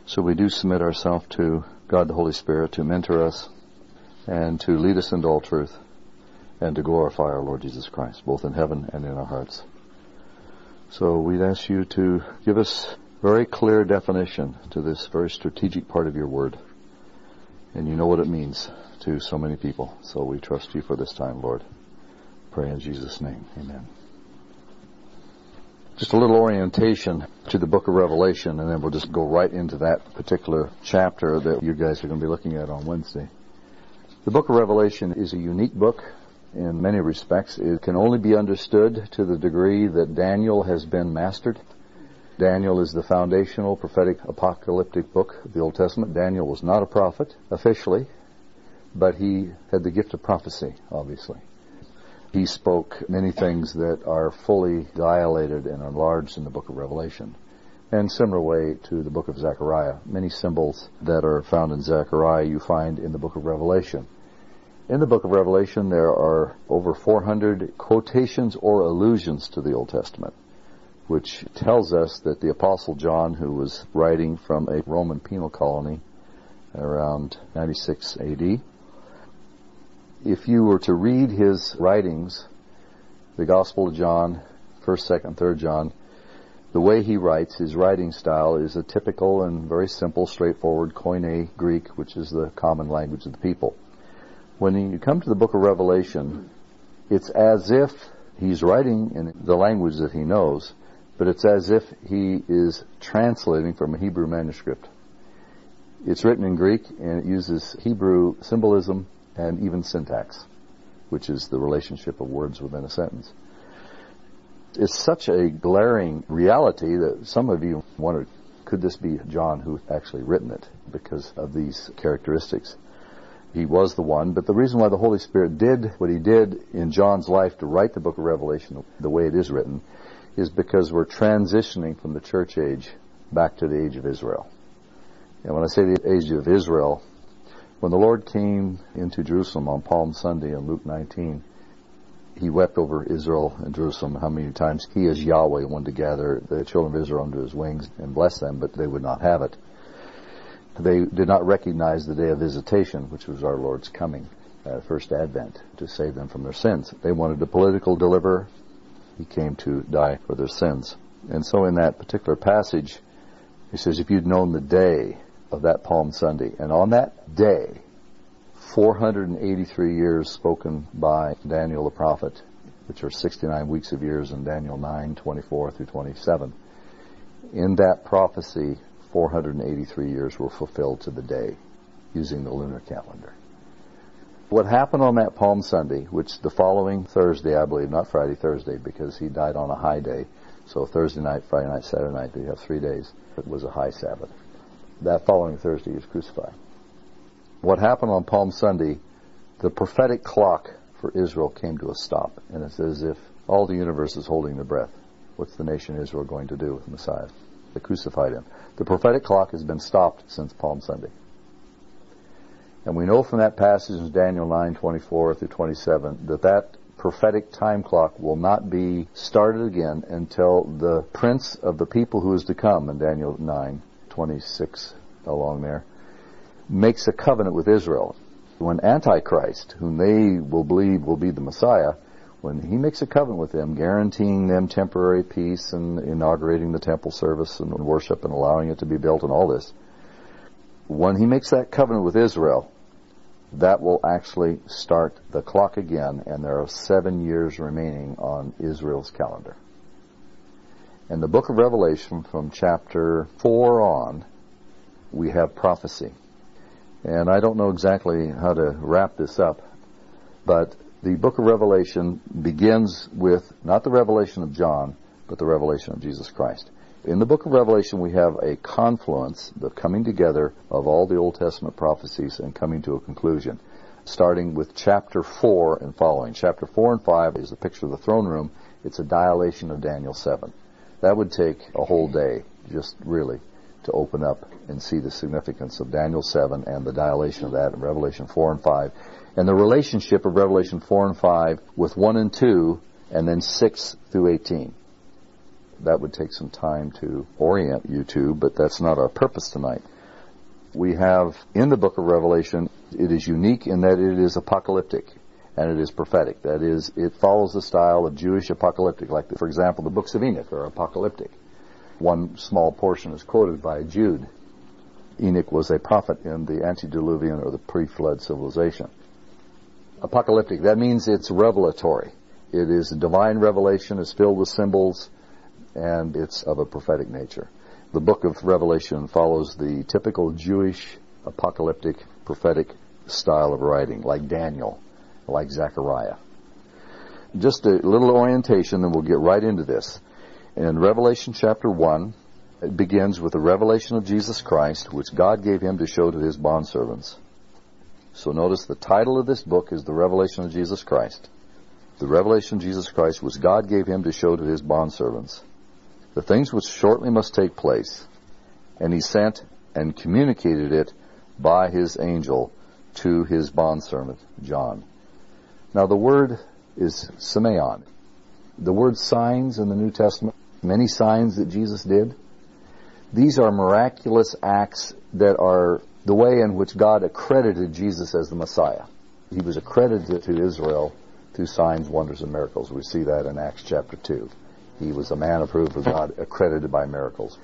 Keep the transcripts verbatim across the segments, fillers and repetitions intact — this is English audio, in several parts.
So we do submit ourselves to God the Holy Spirit to mentor us and to lead us into all truth and to glorify our Lord Jesus Christ, both in heaven and in our hearts. So we'd ask you to give us very clear definition to this very strategic part of your word. And you know what it means to so many people. So we trust you for this time, Lord. Pray in Jesus' name. Amen. Just a little orientation to the book of Revelation, and then we'll just go right into that particular chapter that you guys are going to be looking at on Wednesday. The book of Revelation is a unique book in many respects. It can only be understood to the degree that Daniel has been mastered. Daniel is the foundational prophetic apocalyptic book of the Old Testament. Daniel was not a prophet officially, but he had the gift of prophecy, obviously. He spoke many things that are fully dilated and enlarged in the book of Revelation. And similar way to the book of Zechariah. Many symbols that are found in Zechariah you find in the book of Revelation. In the book of Revelation there are over four hundred quotations or allusions to the Old Testament, which tells us that the Apostle John, who was writing from a Roman penal colony around ninety-six A D, if you were to read his writings, the Gospel of John, first, second, third John, the way he writes, his writing style is a typical and very simple, straightforward Koine Greek, which is the common language of the people. When you come to the book of Revelation, it's as if he's writing in the language that he knows, but it's as if he is translating from a Hebrew manuscript. It's written in Greek, and it uses Hebrew symbolism and even syntax, which is the relationship of words within a sentence. It's such a glaring reality that some of you wondered, could this be John who actually written it because of these characteristics? He was the one, but the reason why the Holy Spirit did what he did in John's life to write the book of Revelation the way it is written is because we're transitioning from the church age back to the age of Israel. And when I say the age of Israel, when the Lord came into Jerusalem on Palm Sunday in Luke nineteen, he wept over Israel and Jerusalem how many times he as Yahweh wanted to gather the children of Israel under his wings and bless them, but they would not have it. They did not recognize the day of visitation, which was our Lord's coming, uh, first advent, to save them from their sins. They wanted a political deliverer. He came to die for their sins. And so in that particular passage, he says, if you'd known the day of that Palm Sunday, and on that day, four hundred eighty-three years spoken by Daniel the prophet, which are sixty-nine weeks of years in Daniel nine, twenty-four through twenty-seven. In that prophecy, four hundred eighty-three years were fulfilled to the day, using the lunar calendar. What happened on that Palm Sunday, which the following Thursday, I believe, not Friday, Thursday, because he died on a high day, so Thursday night, Friday night, Saturday night, you have three days. It was a high Sabbath. That following Thursday he was crucified. What happened on Palm Sunday, the prophetic clock for Israel came to a stop, and it's as if all the universe is holding their breath. What's the nation Israel going to do with the Messiah? They crucified him. The prophetic clock has been stopped since Palm Sunday. And we know from that passage in Daniel nine, twenty-four through twenty-seven, that that prophetic time clock will not be started again until the prince of the people who is to come in Daniel nine, twenty-six along there, makes a covenant with Israel. When Antichrist, whom they will believe will be the Messiah, when he makes a covenant with them, guaranteeing them temporary peace and inaugurating the temple service and worship and allowing it to be built and all this, when he makes that covenant with Israel, that will actually start the clock again, and there are seven years remaining on Israel's calendar. In the book of Revelation, from chapter four on, we have prophecy. And I don't know exactly how to wrap this up, but the book of Revelation begins with not the revelation of John, but the revelation of Jesus Christ. In the book of Revelation, we have a confluence, the coming together of all the Old Testament prophecies and coming to a conclusion, starting with chapter four and following. Chapter four and five is a picture of the throne room. It's a dilation of Daniel seven. That would take a whole day, just really, to open up and see the significance of Daniel seven and the dilation of that in Revelation four and five. And the relationship of Revelation four and five with one and two, and then six through eighteen. That would take some time to orient you to, but that's not our purpose tonight. we have in the book of Revelation, it is unique in that it is apocalyptic and it is prophetic. That is, it follows the style of Jewish apocalyptic, like, for example, the books of Enoch are apocalyptic. One small portion is quoted by Jude. Enoch was a prophet in the antediluvian or the pre-flood civilization. Apocalyptic, that means it's revelatory. It is divine revelation, it's filled with symbols, and it's of a prophetic nature. The book of Revelation follows the typical Jewish apocalyptic prophetic style of writing, like Daniel, like Zechariah. Just a little orientation, and we'll get right into this. In Revelation chapter one, it begins with the revelation of Jesus Christ, which God gave him to show to his bondservants. So notice the title of this book is the Revelation of Jesus Christ. The revelation of Jesus Christ, which God gave him to show to his bondservants. The things which shortly must take place. And he sent and communicated it by his angel to his bondservant, John. Now the word is semeion. The word signs in the New Testament, many signs that Jesus did, these are miraculous acts that are the way in which God accredited Jesus as the Messiah. He was accredited to Israel through signs, wonders, and miracles. We see that in Acts chapter two. He was a man approved of God, accredited by miracles.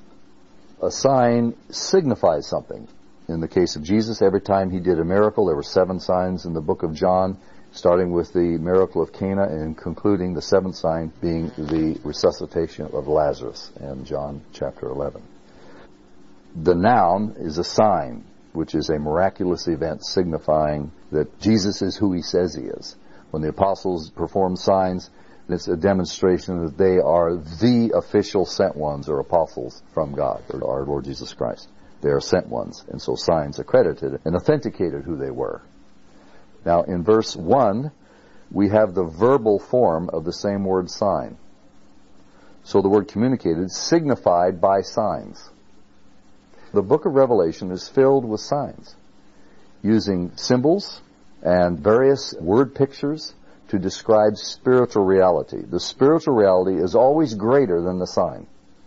A sign signifies something. In the case of Jesus, every time he did a miracle, there were seven signs in the book of John, starting with the miracle of Cana and concluding the seventh sign being the resuscitation of Lazarus in John chapter eleven. The noun is a sign, which is a miraculous event signifying that Jesus is who he says he is. When the apostles perform signs, it's a demonstration that they are the official sent ones or apostles from God, or our Lord Jesus Christ. They are sent ones, and so signs accredited and authenticated who they were. Now, in verse one, we have the verbal form of the same word sign. So the word communicated, signified by signs. The book of Revelation is filled with signs, using symbols and various word pictures to describe spiritual reality. The spiritual reality is always greater than the sign.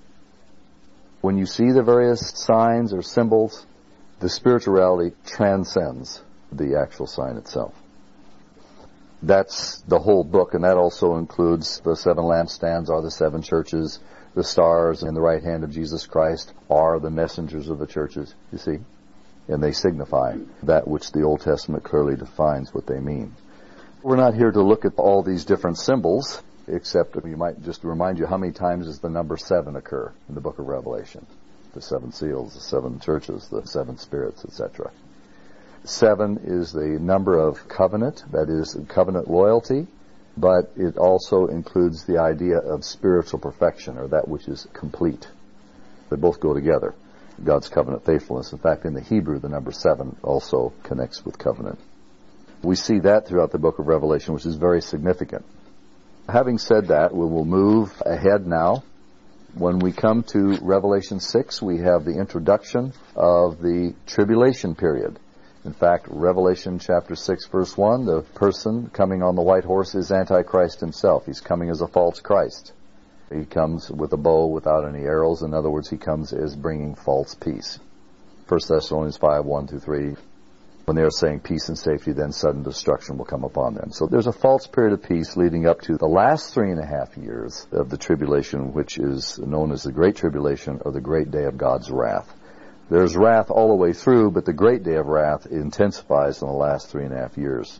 When you see the various signs or symbols, the spiritual reality transcends the actual sign itself. That's the whole book, and that also includes the seven lampstands are the seven churches. The stars in the right hand of Jesus Christ are the messengers of the churches, you see. And they signify that which the Old Testament clearly defines what they mean. We're not here to look at all these different symbols, except we might just remind you how many times does the number seven occur in the book of Revelation. The seven seals, the seven churches, the seven spirits, et cetera. Seven is the number of covenant, that is covenant loyalty, but it also includes the idea of spiritual perfection, or that which is complete. They both go together. God's covenant faithfulness. In fact, in the Hebrew, the number seven also connects with covenant. We see that throughout the book of Revelation, which is very significant. Having said that, we will move ahead now. When we come to Revelation six, we have the introduction of the tribulation period. In fact, Revelation chapter six, verse one, the person coming on the white horse is Antichrist himself. He's coming as a false Christ. He comes with a bow without any arrows. In other words, he comes as bringing false peace. First Thessalonians five, one through three. When they are saying peace and safety, then sudden destruction will come upon them. So there's a false period of peace leading up to the last three and a half years of the tribulation, which is known as the Great Tribulation or the Great Day of God's Wrath. There's wrath all the way through, but the great day of wrath intensifies in the last three and a half years.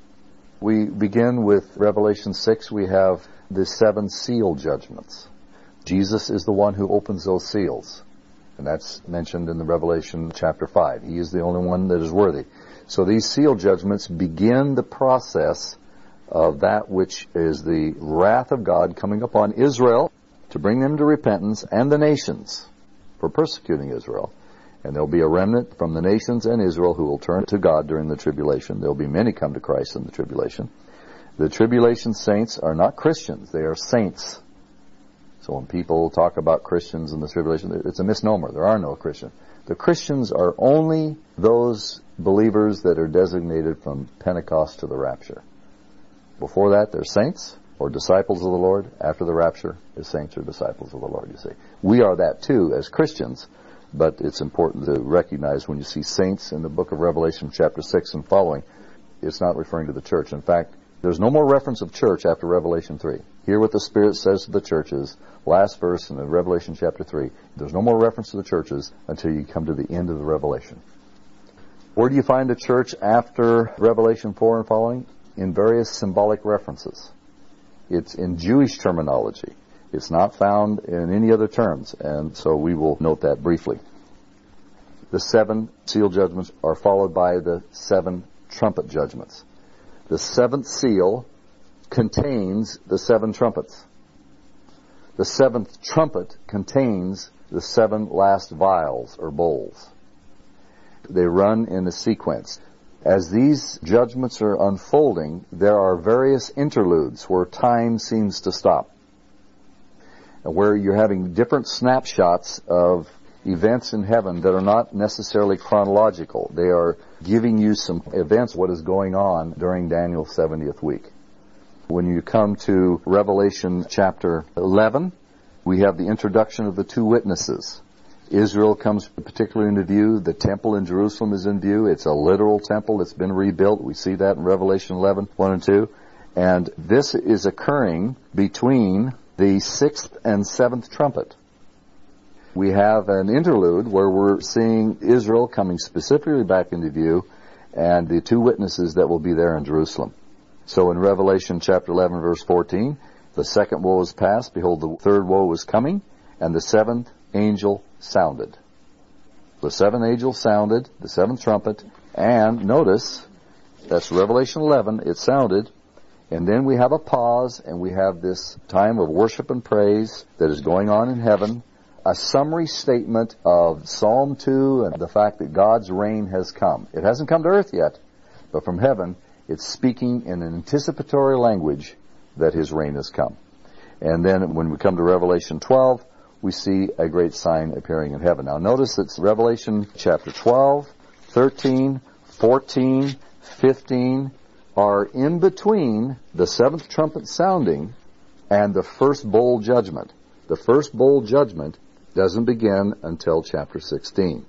We begin with Revelation six. We have the seven seal judgments. Jesus is the one who opens those seals. And that's mentioned in the Revelation chapter five. He is the only one that is worthy. So these seal judgments begin the process of that which is the wrath of God coming upon Israel to bring them to repentance, and the nations for persecuting Israel. And there'll be a remnant from the nations and Israel who will turn to God during the tribulation. There'll be many come to Christ in the tribulation. The tribulation saints are not Christians. They are saints. So when people talk about Christians in the tribulation, it's a misnomer. There are no Christians. The Christians are only those believers that are designated from Pentecost to the rapture. Before that, they're saints or disciples of the Lord. After the rapture, they're saints or disciples of the Lord, you see. We are that too as Christians. but it's important to recognize when you see saints in the book of Revelation chapter six and following, it's not referring to the church. In fact, there's no more reference of church after Revelation three. Hear what the Spirit says to the churches, last verse in the Revelation chapter three. There's no more reference to the churches until you come to the end of the Revelation. Where do you find the church after Revelation four and following? In various symbolic references. It's in Jewish terminology. It's not found in any other terms, and so we will note that briefly. The seven seal judgments are followed by the seven trumpet judgments. The seventh seal contains the seven trumpets. The seventh trumpet contains the seven last vials or bowls. They run in a sequence. As these judgments are unfolding, there are various interludes where time seems to stop, where you're having different snapshots of events in heaven that are not necessarily chronological. They are giving you some events, what is going on during Daniel's seventieth week. When you come to Revelation chapter eleven, we have the introduction of the two witnesses. Israel comes particularly into view. The temple in Jerusalem is in view. It's a literal temple. It's been rebuilt. We see that in Revelation eleven, one and two. And this is occurring between the sixth and seventh trumpet. We have an interlude where we're seeing Israel coming specifically back into view and the two witnesses that will be there in Jerusalem. So in Revelation chapter eleven, verse fourteen, the second woe is past. Behold, the third woe is coming, and the seventh angel sounded. The seventh angel sounded, the seventh trumpet, and notice, that's Revelation eleven, it sounded, and then we have a pause, and we have this time of worship and praise that is going on in heaven, a summary statement of Psalm two and the fact that God's reign has come. It hasn't come to earth yet, but from heaven, it's speaking in an anticipatory language that His reign has come. And then when we come to Revelation twelve, we see a great sign appearing in heaven. Now notice it's Revelation chapter twelve, thirteen, fourteen, fifteen are in between the seventh trumpet sounding and the first bowl judgment. The first bowl judgment doesn't begin until chapter sixteen.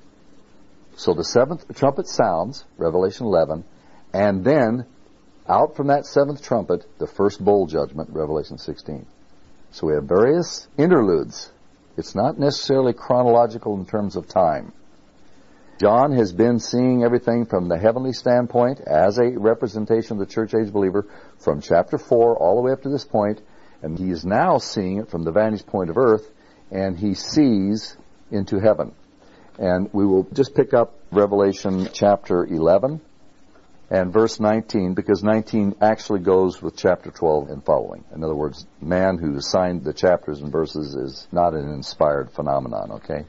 So the seventh trumpet sounds, Revelation eleven, and then out from that seventh trumpet, the first bowl judgment, Revelation sixteen. So we have various interludes. It's not necessarily chronological in terms of time. John has been seeing everything from the heavenly standpoint as a representation of the church age believer from chapter four all the way up to this point, and he is now seeing it from the vantage point of earth, and he sees into heaven. And we will just pick up Revelation chapter eleven and verse nineteen, because nineteen actually goes with chapter twelve and following. In other words, man who assigned the chapters and verses is not an inspired phenomenon, okay?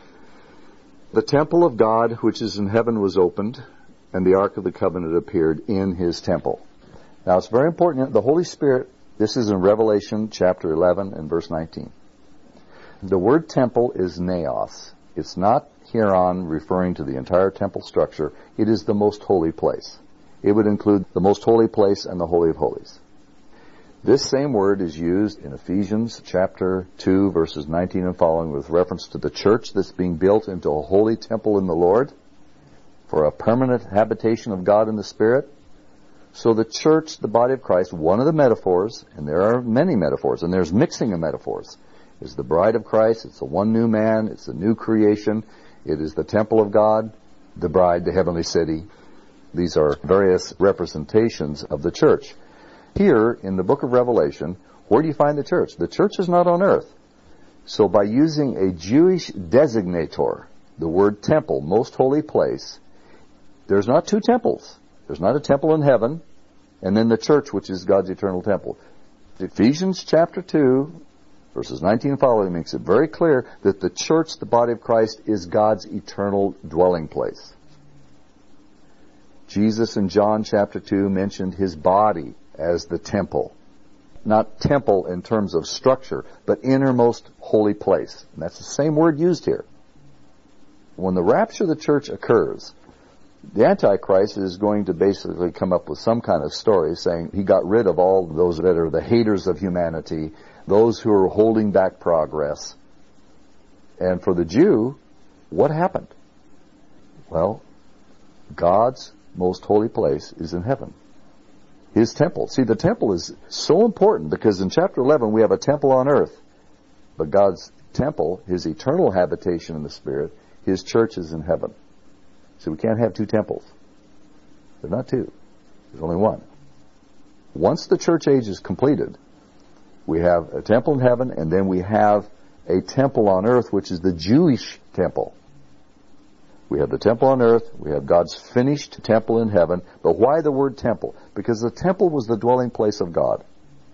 The temple of God which is in heaven was opened, and the Ark of the Covenant appeared in His temple. Now it's very important, the Holy Spirit, this is in Revelation chapter eleven and verse nineteen. The word temple is naos. It's not hereon referring to the entire temple structure. It is the most holy place. It would include the most holy place and the Holy of Holies. This same word is used in Ephesians chapter two, verses nineteen and following, with reference to the church that's being built into a holy temple in the Lord for a permanent habitation of God in the Spirit. So the church, the body of Christ, one of the metaphors, and there are many metaphors, and there's mixing of metaphors, is the bride of Christ. It's the one new man. It's the new creation. It is the temple of God, the bride, the heavenly city. These are various representations of the church. Here, in the book of Revelation, where do you find the church? The church is not on earth. So by using a Jewish designator, the word temple, most holy place, there's not two temples. There's not a temple in heaven, and then the church, which is God's eternal temple. Ephesians chapter two, verses nineteen and following, makes it very clear that the church, the body of Christ, is God's eternal dwelling place. Jesus in John chapter two mentioned His body as the temple. Not temple in terms of structure, but innermost holy place. And that's the same word used here. When the rapture of the church occurs, the Antichrist is going to basically come up with some kind of story saying he got rid of all those that are the haters of humanity, those who are holding back progress. And for the Jew, What happened? Well, God's most holy place is in heaven. His temple. See, the temple is so important because in chapter eleven we have a temple on earth. But God's temple, His eternal habitation in the Spirit, His church is in heaven. So we can't have two temples. There's not two. There's only one. Once the church age is completed, we have a temple in heaven, and then we have a temple on earth, which is the Jewish temple. We have the temple on earth, we have God's finished temple in heaven. But why the word temple? Because the temple was the dwelling place of God.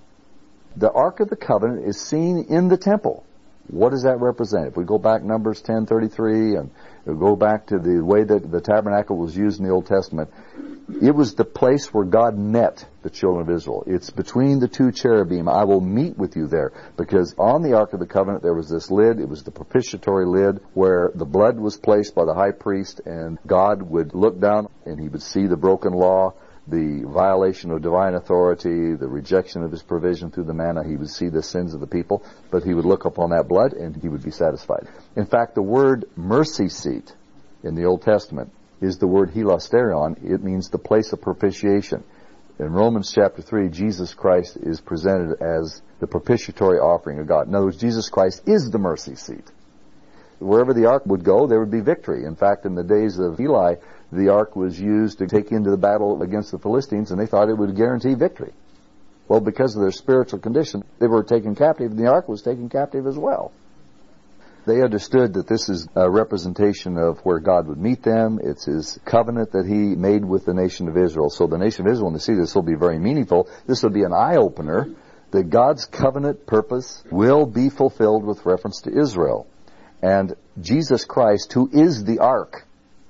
The Ark of the Covenant is seen in the temple. What does that represent? If we go back Numbers ten thirty-three and we go back to the way that the tabernacle was used in the Old Testament, it was the place where God met the children of Israel. It's between the two cherubim. I will meet with you there. Because on the Ark of the Covenant there was this lid. It was the propitiatory lid where the blood was placed by the high priest, and God would look down and He would see the broken law, the violation of divine authority, the rejection of His provision through the manna. He would see the sins of the people, but He would look upon that blood and He would be satisfied. In fact, the word mercy seat in the Old Testament is the word hilasterion. It means the place of propitiation. In Romans chapter three, Jesus Christ is presented as the propitiatory offering of God. In other words, Jesus Christ is the mercy seat. Wherever the ark would go, there would be victory. In fact, in the days of Eli, the ark was used to take into the battle against the Philistines, and they thought it would guarantee victory. Well, because of their spiritual condition, they were taken captive, and the ark was taken captive as well. They understood that this is a representation of where God would meet them. It's His covenant that He made with the nation of Israel. So the nation of Israel, when they see this, will be very meaningful. This will be an eye-opener that God's covenant purpose will be fulfilled with reference to Israel. And Jesus Christ, who is the ark,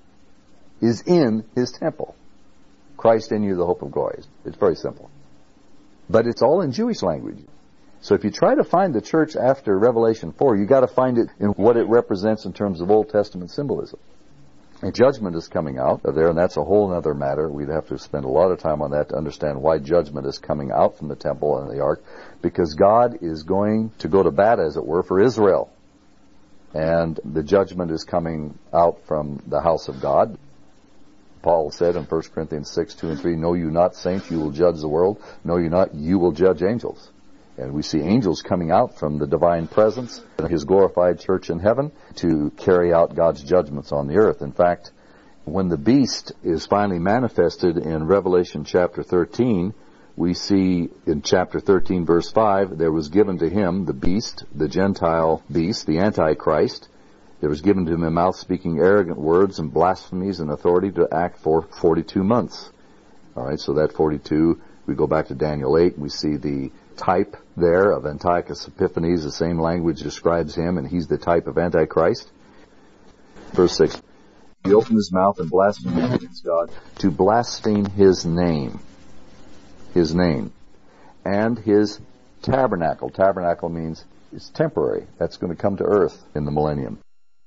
is in His temple. Christ in you, the hope of glory. It's very simple. But it's all in Jewish language. So if you try to find the church after Revelation four, you got to find it in what it represents in terms of Old Testament symbolism. And judgment is coming out of there, and that's a whole other matter. We'd have to spend a lot of time on that to understand why judgment is coming out from the temple and the ark, because God is going to go to bat, as it were, for Israel. And the judgment is coming out from the house of God. Paul said in First Corinthians six, two and three, "Know you not, saints, you will judge the world. Know you not, you will judge angels." And we see angels coming out from the divine presence in His glorified church in heaven to carry out God's judgments on the earth. In fact, when the beast is finally manifested in Revelation chapter thirteen, we see in chapter thirteen verse five, there was given to him, the beast, the Gentile beast, the Antichrist, there was given to him a mouth speaking arrogant words and blasphemies and authority to act for forty-two months. All right, so that forty-two, we go back to Daniel eight, we see the type there of Antiochus Epiphanes. The same language describes him, and he's the type of Antichrist. Verse six, he opened his mouth and blasphemed against God, to blaspheme His name, His name, and His tabernacle. Tabernacle means it's temporary. That's going to come to earth in the millennium.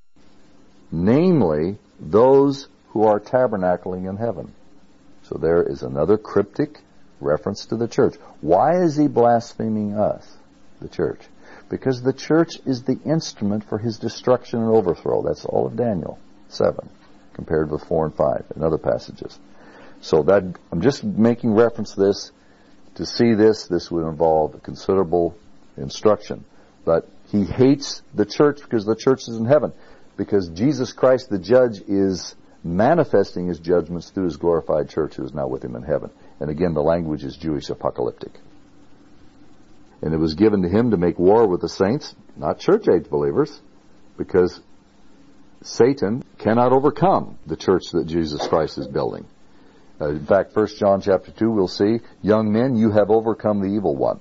Namely, those who are tabernacling in heaven. So there is another cryptic reference to the church. Why is he blaspheming us, the church? Because the church is the instrument for his destruction and overthrow. That's all of Daniel seven, compared with four and five and other passages. So that I'm just making reference to this. To see this, this would involve considerable instruction. But he hates the church because the church is in heaven. Because Jesus Christ, the judge, is manifesting His judgments through His glorified church who is now with Him in heaven. And again, the language is Jewish apocalyptic. And it was given to Him to make war with the saints, not church-age believers, because Satan cannot overcome the church that Jesus Christ is building. Uh, in fact, First John chapter two, we'll see, young men, you have overcome the evil one.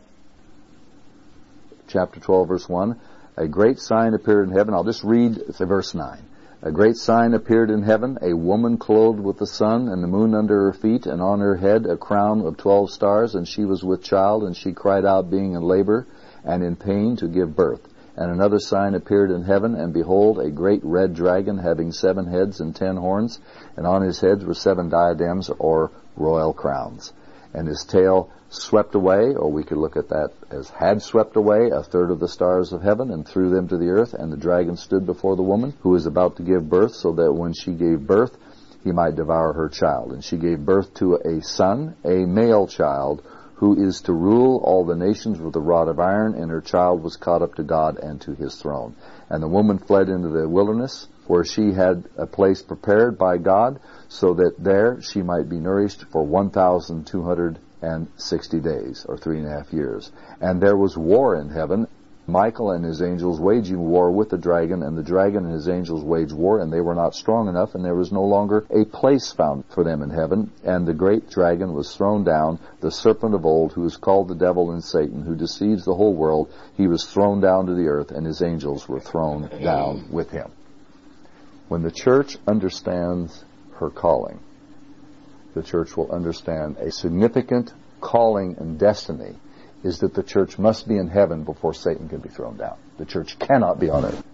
Chapter twelve, verse one, a great sign appeared in heaven. I'll just read verse nine. A great sign appeared in heaven, a woman clothed with the sun and the moon under her feet, and on her head a crown of twelve stars, and she was with child, and she cried out, being in labor and in pain to give birth. And another sign appeared in heaven, and behold, a great red dragon, having seven heads and ten horns, and on his heads were seven diadems, or royal crowns. and his tail swept away, or we could look at that as had swept away a third of the stars of heaven and threw them to the earth, and the dragon stood before the woman who was about to give birth, so that when she gave birth, he might devour her child. And she gave birth to a son, a male child, who is to rule all the nations with a rod of iron, and her child was caught up to God and to his throne. And the woman fled into the wilderness, where she had a place prepared by God, so that there she might be nourished for one thousand two hundred sixty days, or three and a half years. And there was war in heaven, Michael and his angels waging war with the dragon, and the dragon and his angels waged war, and they were not strong enough, and there was no longer a place found for them in heaven. And the great dragon was thrown down, the serpent of old, who is called the devil and Satan, who deceives the whole world. He was thrown down to the earth, and his angels were thrown down with him. When the church understands her calling, the church will understand a significant calling and destiny is that the church must be in heaven before Satan can be thrown down. The church cannot be on earth.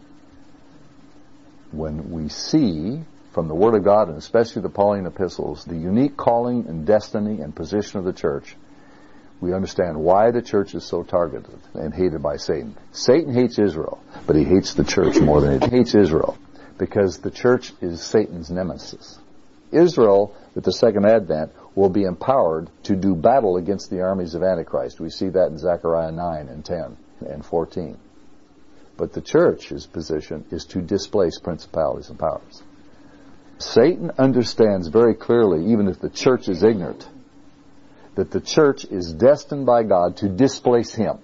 When we see from the Word of God, and especially the Pauline epistles, the unique calling and destiny and position of the church, we understand why the church is so targeted and hated by Satan. Satan hates Israel, but he hates the church more than he hates Israel, because the church is Satan's nemesis. Israel, at the second advent, will be empowered to do battle against the armies of Antichrist. We see that in Zechariah nine and ten and fourteen. But the church's position is to displace principalities and powers. Satan understands very clearly, even if the church is ignorant, that the church is destined by God to displace him.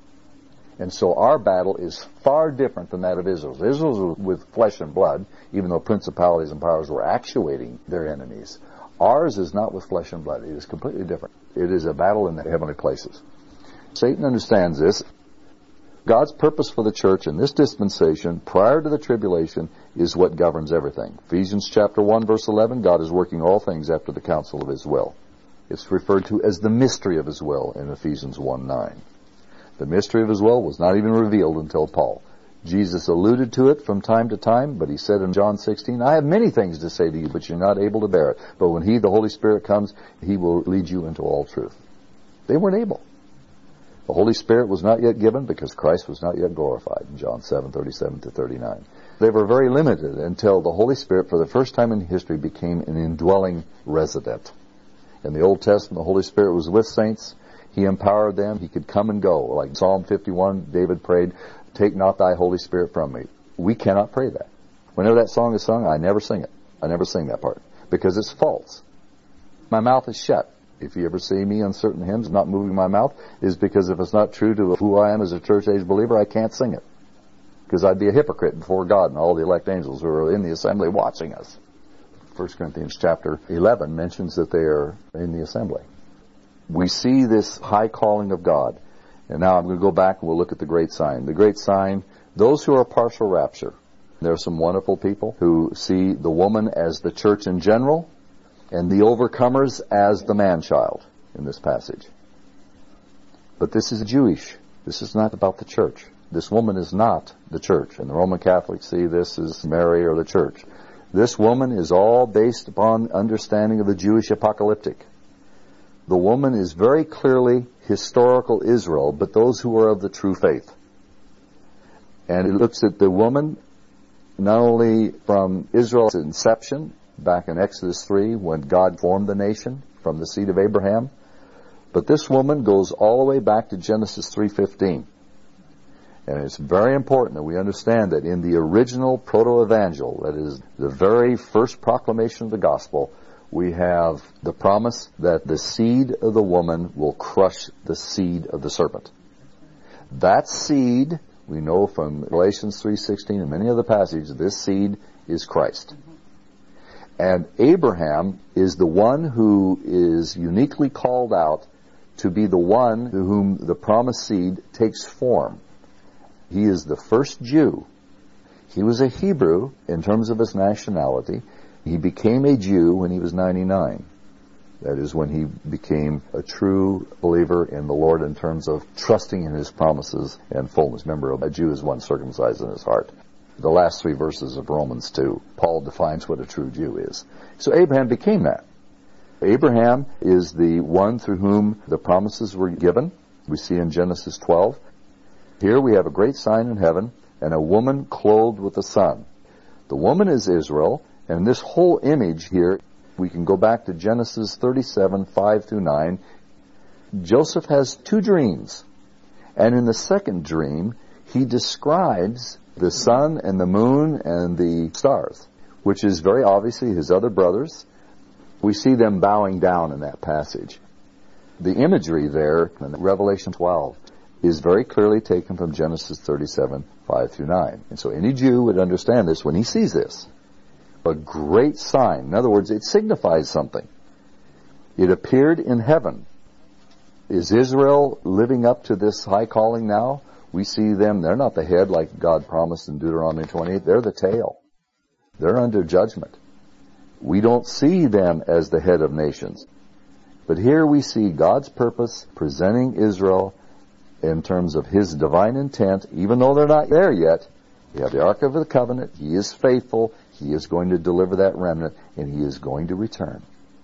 And so our battle is far different than that of Israel's. Israel's was with flesh and blood, even though principalities and powers were actuating their enemies. Ours is not with flesh and blood. It is completely different. It is a battle in the heavenly places. Satan understands this. God's purpose for the church in this dispensation, prior to the tribulation, is what governs everything. Ephesians chapter one, verse eleven, God is working all things after the counsel of his will. It's referred to as the mystery of his will in Ephesians one nine. The mystery of his will was not even revealed until Paul. Jesus alluded to it from time to time, but he said in John sixteen, I have many things to say to you, but you're not able to bear it. But when he, the Holy Spirit, comes, he will lead you into all truth. They weren't able. The Holy Spirit was not yet given because Christ was not yet glorified in John seven, thirty-seven to thirty-nine. They were very limited until the Holy Spirit, for the first time in history, became an indwelling resident. In the Old Testament, the Holy Spirit was with saints. He empowered them. He could come and go. Like Psalm fifty-one, David prayed, take not thy Holy Spirit from me. We cannot pray that. Whenever that song is sung, I never sing it. I never sing that part because it's false. My mouth is shut. If you ever see me on certain hymns not moving my mouth, is because if it's not true to who I am as a church-age believer, I can't sing it. Because I'd be a hypocrite before God and all the elect angels who are in the assembly watching us. First Corinthians chapter eleven mentions that they are in the assembly. We see this high calling of God. And now I'm going to go back and we'll look at the great sign. The great sign, those who are partial rapture. There are some wonderful people who see the woman as the church in general and the overcomers as the man-child in this passage. But this is Jewish. This is not about the church. This woman is not the church. And the Roman Catholics see this as Mary or the church. This woman is all based upon understanding of the Jewish apocalyptic. The woman is very clearly historical Israel, but those who are of the true faith. And it looks at the woman not only from Israel's inception, back in Exodus three, when God formed the nation from the seed of Abraham, but this woman goes all the way back to Genesis three fifteen. And it's very important that we understand that in the original proto-evangel, that is the very first proclamation of the gospel, we have the promise that the seed of the woman will crush the seed of the serpent. That seed, we know from Galatians three sixteen and many other passages, this seed is Christ. And Abraham is the one who is uniquely called out to be the one to whom the promised seed takes form. He is the first Jew. He was a Hebrew in terms of his nationality. He became a Jew when he was ninety-nine. That is when he became a true believer in the Lord in terms of trusting in his promises and fullness. Remember, a Jew is one circumcised in his heart. The last three verses of Romans two, Paul defines what a true Jew is. So Abraham became that. Abraham is the one through whom the promises were given. We see in Genesis twelve. Here we have a great sign in heaven and a woman clothed with the sun. The woman is Israel, and this whole image here, we can go back to Genesis thirty-seven, five through nine. Joseph has two dreams, and in the second dream, he describes the sun and the moon and the stars, which is very obviously his other brothers. We see them bowing down in that passage. The imagery there in Revelation twelve is very clearly taken from Genesis thirty-seven, five through nine. And so any Jew would understand this when he sees this. A great sign. In other words, it signifies something. It appeared in heaven. Is Israel living up to this high calling now? We see them, they're not the head like God promised in Deuteronomy twenty-eight. They're the tail. They're under judgment. We don't see them as the head of nations. But here we see God's purpose presenting Israel in terms of His divine intent, even though they're not there yet. We have the Ark of the Covenant. He is faithful. He is going to deliver that remnant, and He is going to return.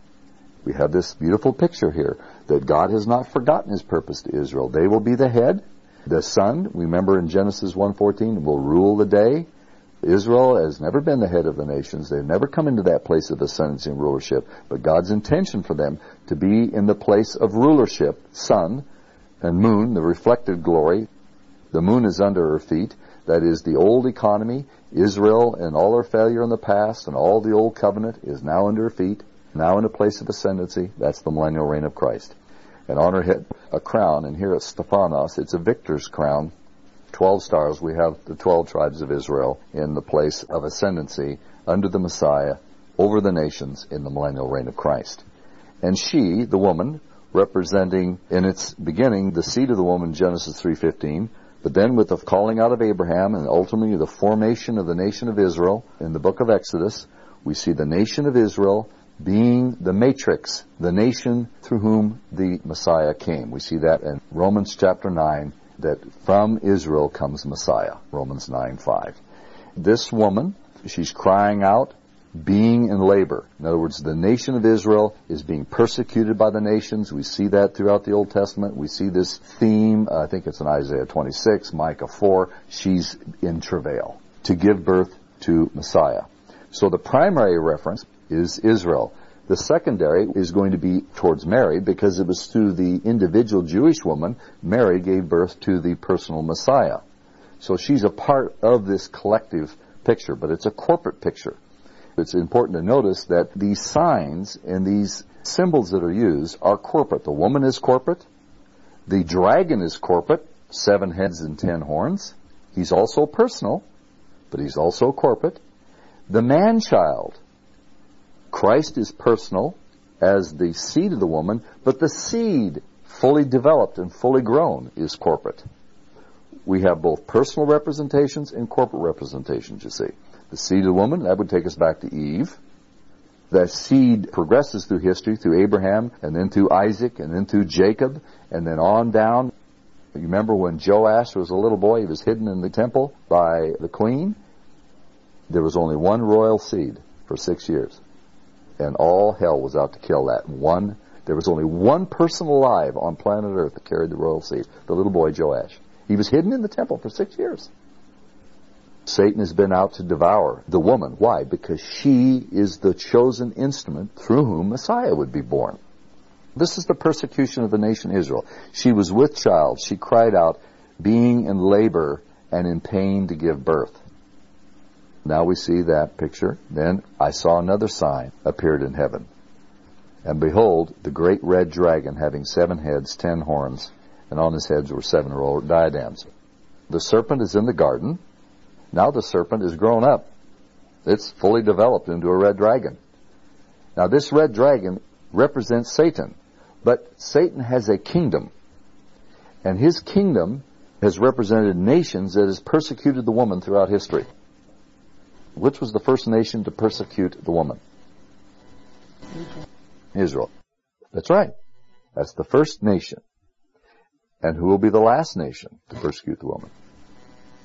We have this beautiful picture here that God has not forgotten His purpose to Israel. They will be the head. The Son, remember in Genesis one fourteen, will rule the day. Israel has never been the head of the nations. They've never come into that place of ascendancy and rulership. But God's intention for them to be in the place of rulership, sun and moon, the reflected glory. The moon is under her feet. That is the old economy. Israel and all her failure in the past and all the old covenant is now under her feet, now in a place of ascendancy. That's the millennial reign of Christ. And on her head, a crown, and here at Stephanos, it's a victor's crown. Twelve stars, we have the twelve tribes of Israel in the place of ascendancy under the Messiah, over the nations in the millennial reign of Christ. And she, the woman, representing in its beginning the seed of the woman, Genesis three fifteen, but then with the calling out of Abraham and ultimately the formation of the nation of Israel in the book of Exodus, we see the nation of Israel being the matrix, the nation through whom the Messiah came. We see that in Romans chapter nine, that from Israel comes Messiah, Romans nine five. This woman, she's crying out, being in labor. In other words, the nation of Israel is being persecuted by the nations. We see that throughout the Old Testament. We see this theme, I think it's in Isaiah twenty-six, Micah four. She's in travail to give birth to Messiah. So the primary reference is Israel. The secondary is going to be towards Mary, because it was through the individual Jewish woman Mary gave birth to the personal Messiah. So she's a part of this collective picture, but it's a corporate picture. It's important to notice that these signs and these symbols that are used are corporate. The woman is corporate. The dragon is corporate, seven heads and ten horns. He's also personal, but he's also corporate. The man-child, Christ is personal as the seed of the woman, but the seed, fully developed and fully grown, is corporate. We have both personal representations and corporate representations, you see. The seed of the woman, that would take us back to Eve. That seed progresses through history, through Abraham, and then through Isaac, and then through Jacob, and then on down. You remember when Joash was a little boy, he was hidden in the temple by the queen? There was only one royal seed for six years. And all hell was out to kill that one. There was only one person alive on planet Earth that carried the royal seed, the little boy Joash. He was hidden in the temple for six years. Satan has been out to devour the woman. Why? Because she is the chosen instrument through whom Messiah would be born. This is the persecution of the nation Israel. She was with child. She cried out, being in labor and in pain to give birth. Now we see that picture. Then I saw another sign appeared in heaven. And behold, the great red dragon, having seven heads, ten horns, and on his heads were seven rolled diadems. The serpent is in the garden. Now the serpent is grown up. It's fully developed into a red dragon. Now this red dragon represents Satan. But Satan has a kingdom. And his kingdom has represented nations that has persecuted the woman throughout history. Which was the first nation to persecute the woman? Israel. Israel. That's right. That's the first nation. And who will be the last nation to persecute the woman?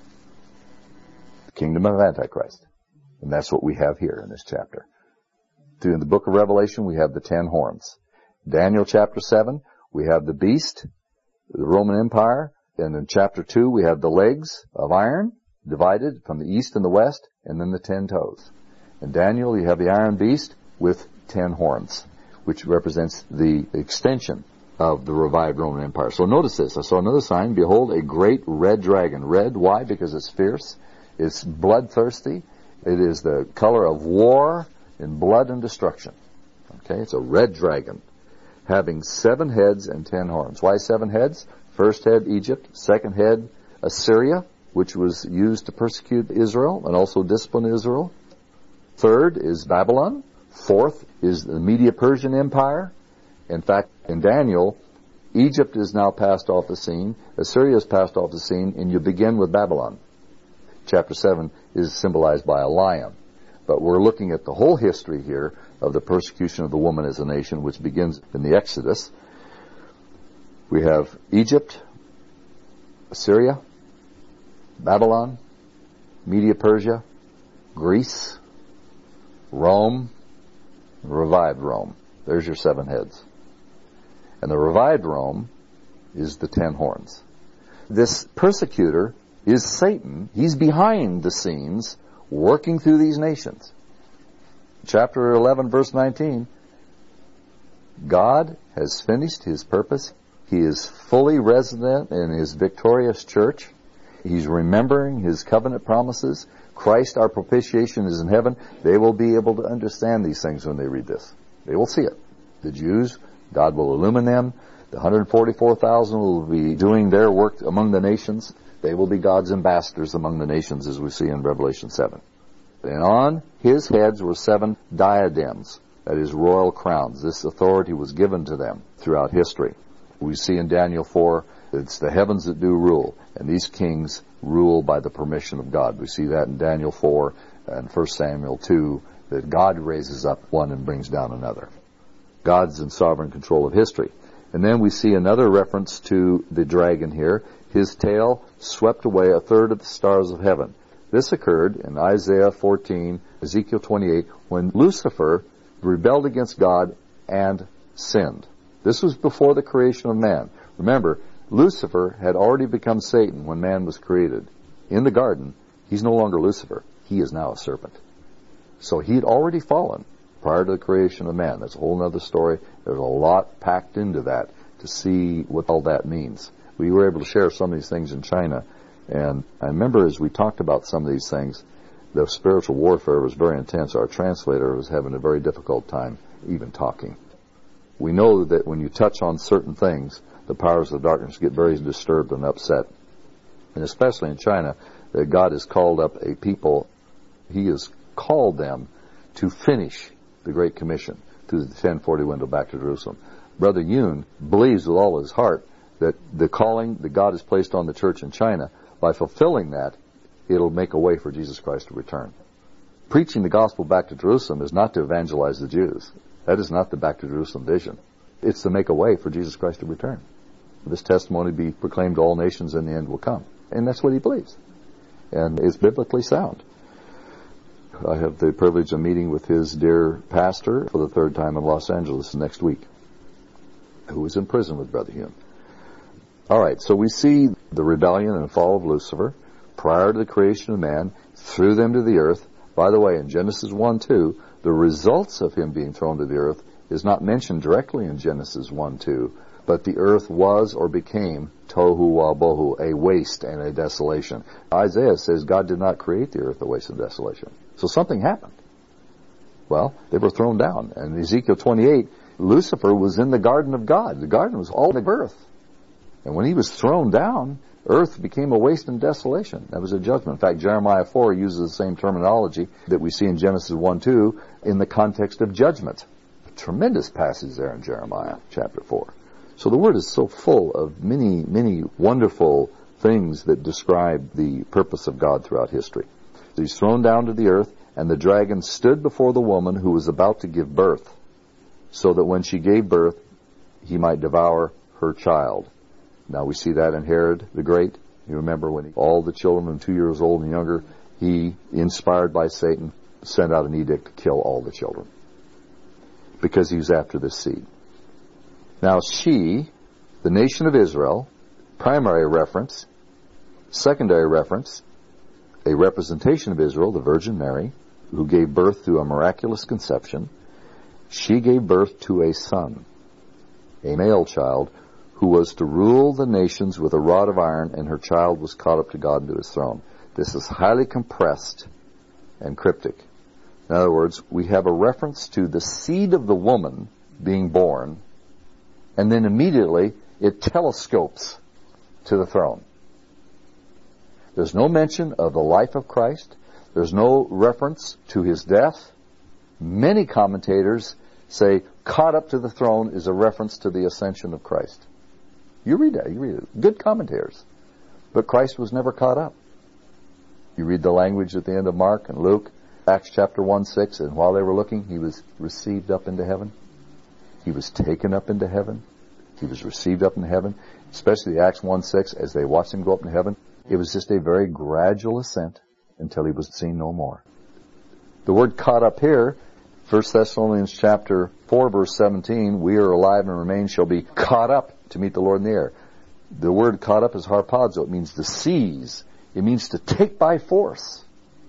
The kingdom of Antichrist. And that's what we have here in this chapter. In the book of Revelation, we have the ten horns. Daniel chapter seven, we have the beast, the Roman Empire. And in chapter two, we have the legs of iron divided from the east and the west, and then the ten toes. In Daniel, you have the iron beast with ten horns, which represents the extension of the revived Roman Empire. So notice this. I saw another sign. Behold, a great red dragon. Red, why? Because it's fierce. It's bloodthirsty. It is the color of war and blood and destruction. Okay, it's a red dragon having seven heads and ten horns. Why seven heads? First head, Egypt. Second head, Assyria, which was used to persecute Israel and also discipline Israel. Third is Babylon. Fourth is the Media-Persian Empire. In fact, in Daniel, Egypt is now passed off the scene, Assyria is passed off the scene, and you begin with Babylon. Chapter seven is symbolized by a lion. But we're looking at the whole history here of the persecution of the woman as a nation, which begins in the Exodus. We have Egypt, Assyria, Babylon, Media-Persia, Greece, Rome, revived Rome. There's your seven heads. And the revived Rome is the ten horns. This persecutor is Satan. He's behind the scenes working through these nations. Chapter eleven, verse nineteen, God has finished His purpose. He is fully resident in His victorious church. He's remembering His covenant promises. Christ, our propitiation, is in heaven. They will be able to understand these things when they read this. They will see it. The Jews, God will illumine them. The one hundred forty-four thousand will be doing their work among the nations. They will be God's ambassadors among the nations, as we see in Revelation seven. And on His heads were seven diadems, that is, royal crowns. This authority was given to them throughout history. We see in Daniel four, it's the heavens that do rule, and these kings rule by the permission of God. We see that in Daniel four and First Samuel two, that God raises up one and brings down another. God's in sovereign control of history. And then we see another reference to the dragon here. His tail swept away a third of the stars of heaven. This occurred in Isaiah fourteen, Ezekiel twenty-eight, when Lucifer rebelled against God and sinned. This was before the creation of man. Remember, Lucifer had already become Satan when man was created. In the garden, he's no longer Lucifer. He is now a serpent. So he had already fallen prior to the creation of man. That's a whole other story. There's a lot packed into that to see what all that means. We were able to share some of these things in China. And I remember as we talked about some of these things, the spiritual warfare was very intense. Our translator was having a very difficult time even talking. We know that when you touch on certain things, the powers of darkness get very disturbed and upset. And especially in China, that God has called up a people. He has called them to finish the Great Commission through the ten forty window back to Jerusalem. Brother Yun believes with all his heart that the calling that God has placed on the church in China, by fulfilling that, it'll make a way for Jesus Christ to return. Preaching the gospel back to Jerusalem is not to evangelize the Jews. That is not the back to Jerusalem vision. It's to make a way for Jesus Christ to return. This testimony be proclaimed to all nations, and the end will come. And that's what he believes. And it's biblically sound. I have the privilege of meeting with his dear pastor for the third time in Los Angeles next week, who is in prison with Brother Hume. All right, so we see the rebellion and fall of Lucifer prior to the creation of man, threw them to the earth. By the way, in Genesis one two, the results of him being thrown to the earth is not mentioned directly in Genesis one two, but the earth was or became tohu wabohu, a waste and a desolation. Isaiah says God did not create the earth a waste and desolation. So something happened. Well, they were thrown down. And in Ezekiel twenty-eight, Lucifer was in the garden of God. The garden was all the earth. And when he was thrown down, earth became a waste and desolation. That was a judgment. In fact, Jeremiah four uses the same terminology that we see in Genesis one two in the context of judgment. A tremendous passage there in Jeremiah chapter four. So the Word is so full of many, many wonderful things that describe the purpose of God throughout history. So he's thrown down to the earth, and the dragon stood before the woman who was about to give birth, so that when she gave birth, he might devour her child. Now we see that in Herod the Great. You remember when he, all the children from two years old and younger, he, inspired by Satan, sent out an edict to kill all the children. because he was after this seed. Now she, the nation of Israel, primary reference, secondary reference, a representation of Israel, the Virgin Mary, who gave birth through a miraculous conception. She gave birth to a son, a male child, who was to rule the nations with a rod of iron, and her child was caught up to God into his throne. This is highly compressed and cryptic. In other words, we have a reference to the seed of the woman being born, and then immediately it telescopes to the throne. There's no mention of the life of Christ. There's no reference to his death. Many commentators say caught up to the throne is a reference to the ascension of Christ. You read that, you read it. Good commentators. But Christ was never caught up. You read the language at the end of Mark and Luke, Acts chapter one, six, and while they were looking, he was received up into heaven. He was taken up into heaven. He was received up into heaven. Especially Acts one, six, as they watched him go up into heaven, it was just a very gradual ascent until he was seen no more. The word caught up here, First Thessalonians chapter four, verse seventeen, we are alive and remain shall be caught up to meet the Lord in the air. The word caught up is harpazo. It means to seize. It means to take by force.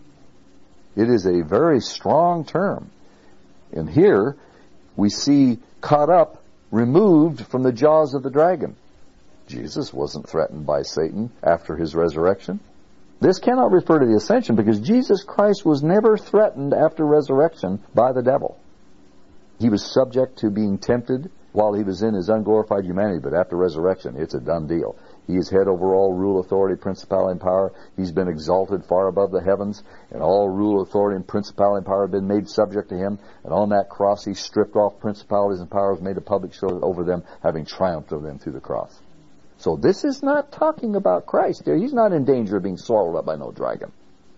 It is a very strong term. And here we see caught up, removed from the jaws of the dragon. Jesus wasn't threatened by Satan after his resurrection. This cannot refer to the ascension because Jesus Christ was never threatened after resurrection by the devil. He was subject to being tempted while he was in his unglorified humanity, but after resurrection, it's a done deal. He is head over all rule, authority, principality, and power. He's been exalted far above the heavens, and all rule, authority, and principality and power have been made subject to him. And on that cross, he stripped off principalities and powers, made a public show over them, having triumphed over them through the cross. So this is not talking about Christ there. He's not in danger of being swallowed up by no dragon.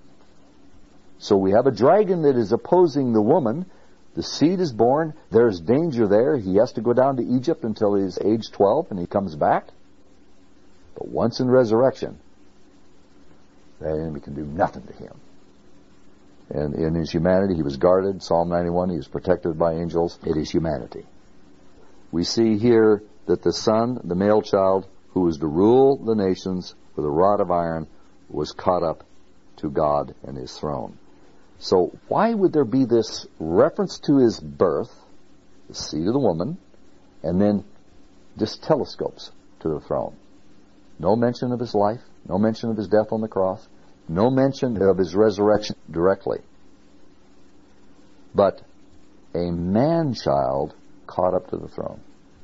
So we have a dragon that is opposing the woman. The seed is born. There's danger there. He has to go down to Egypt until he's age twelve and he comes back. But once in resurrection, the enemy can do nothing to him. And in his humanity, he was guarded. Psalm ninety-one, he was protected by angels. It is humanity. We see here that the son, the male child, who was to rule the nations with a rod of iron, was caught up to God and his throne. So why would there be this reference to his birth, the seed of the woman, and then just telescopes to the throne? No mention of his life, no mention of his death on the cross, no mention of his resurrection directly. But a man-child caught up to the throne.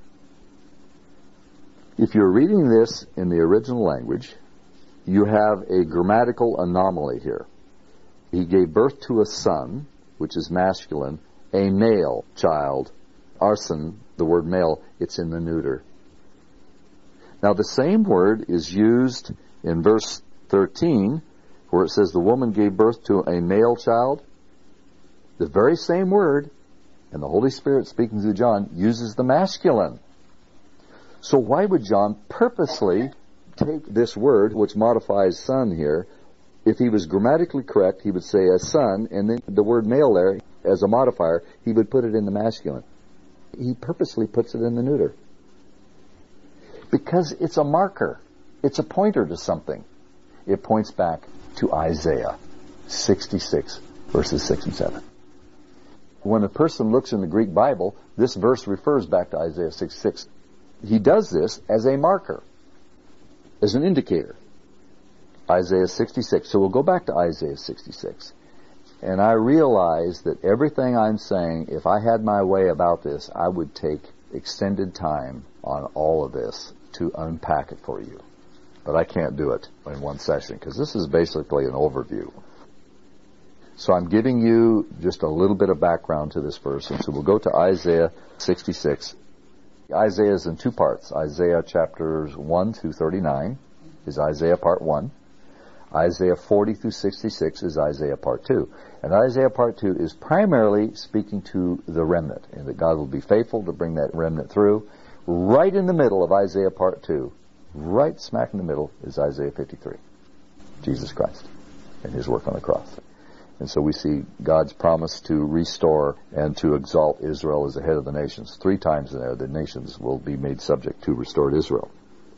If you're reading this in the original language, you have a grammatical anomaly here. He gave birth to a son, which is masculine, a male child. Arson, the word male, it's in the neuter. Now the same word is used in verse thirteen, where it says the woman gave birth to a male child. The very same word, and the Holy Spirit speaking through John, uses the masculine. So why would John purposely take this word, which modifies son here? If he was grammatically correct, he would say a son, and then the word male there, as a modifier, he would put it in the masculine. He purposely puts it in the neuter. Because it's a marker. It's a pointer to something. It points back to Isaiah sixty-six, verses six and seven. When a person looks in the Greek Bible, this verse refers back to Isaiah sixty-six. He does this as a marker, as an indicator. Isaiah sixty-six. So we'll go back to Isaiah sixty-six. And I realize that everything I'm saying, if I had my way about this, I would take extended time on all of this to unpack it for you. But I can't do it in one session, because this is basically an overview. So I'm giving you just a little bit of background to this verse. And so we'll go to Isaiah sixty-six. Isaiah is in two parts. Isaiah chapters one through thirty-nine is Isaiah part one. Isaiah forty through sixty-six is Isaiah part two. And Isaiah part two is primarily speaking to the remnant, and that God will be faithful to bring that remnant through. Right in the middle of Isaiah part two, right smack in the middle, is Isaiah fifty-three. Jesus Christ and his work on the cross. And so we see God's promise to restore and to exalt Israel as the head of the nations. Three times in there, the nations will be made subject to restored Israel.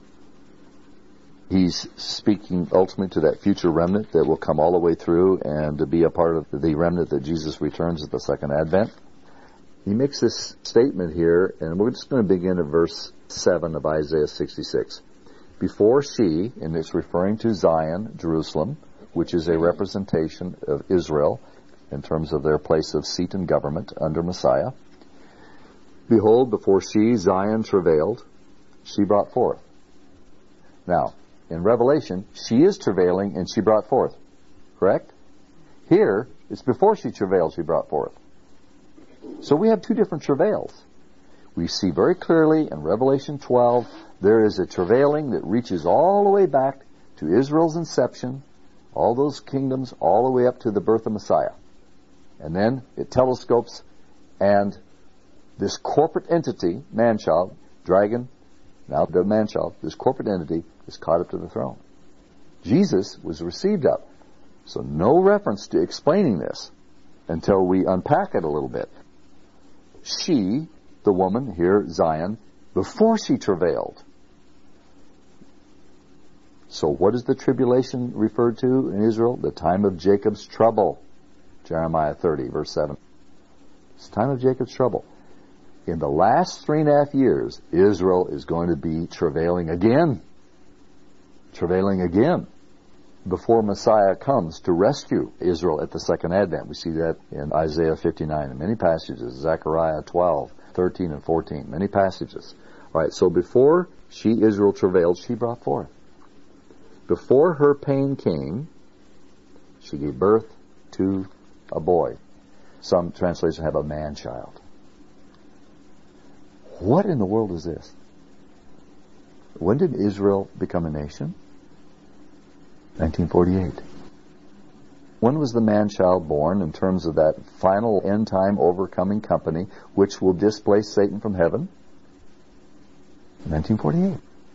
He's speaking ultimately to that future remnant that will come all the way through and to be a part of the remnant that Jesus returns at the second advent. He makes this statement here, and we're just going to begin at verse seven of Isaiah sixty-six. Before she, and it's referring to Zion, Jerusalem, which is a representation of Israel in terms of their place of seat and government under Messiah. Behold, before she, Zion, travailed, she brought forth. Now, in Revelation, she is travailing and she brought forth. Correct? Here, it's before she travailed, she brought forth. So we have two different travails. We see very clearly in Revelation twelve, there is a travailing that reaches all the way back to Israel's inception, all those kingdoms, all the way up to the birth of Messiah. And then it telescopes, and this corporate entity, man-child, dragon, now the man-child, this corporate entity is caught up to the throne. Jesus was received up. So no reference to explaining this until we unpack it a little bit. She, the woman, here, Zion, before she travailed. So what is the tribulation referred to in Israel? The time of Jacob's trouble. Jeremiah thirty, verse seven. It's the time of Jacob's trouble. In the last three and a half years, Israel is going to be travailing again. Travailing again. Before Messiah comes to rescue Israel at the second advent. We see that in Isaiah fifty-nine in many passages. Zechariah twelve, thirteen and fourteen. Many passages. All right, so before she, Israel, travailed, she brought forth. Before her pain came, she gave birth to a boy. Some translations have a man-child. What in the world is this? When did Israel become a nation? nineteen forty-eight. When was the man-child born in terms of that final end-time overcoming company which will displace Satan from heaven? nineteen forty-eight.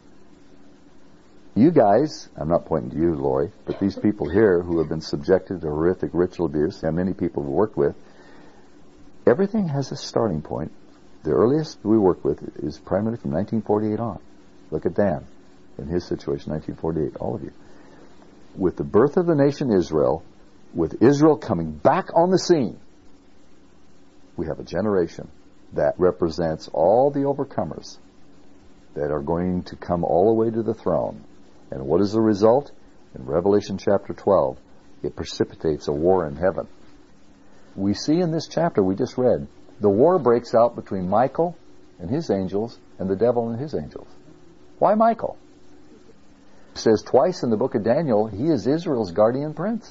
You guys, I'm not pointing to you, Lori, but these people here who have been subjected to horrific ritual abuse, and many people we worked with, everything has a starting point. The earliest we work with is primarily from nineteen forty-eight on. Look at Dan in his situation, nineteen forty-eight, all of you. With the birth of the nation Israel, with Israel coming back on the scene, we have a generation that represents all the overcomers that are going to come all the way to the throne. And what is the result? In Revelation chapter twelve, it precipitates a war in heaven. We see in this chapter we just read, the war breaks out between Michael and his angels and the devil and his angels. Why Michael? It says twice in the book of Daniel, he is Israel's guardian prince.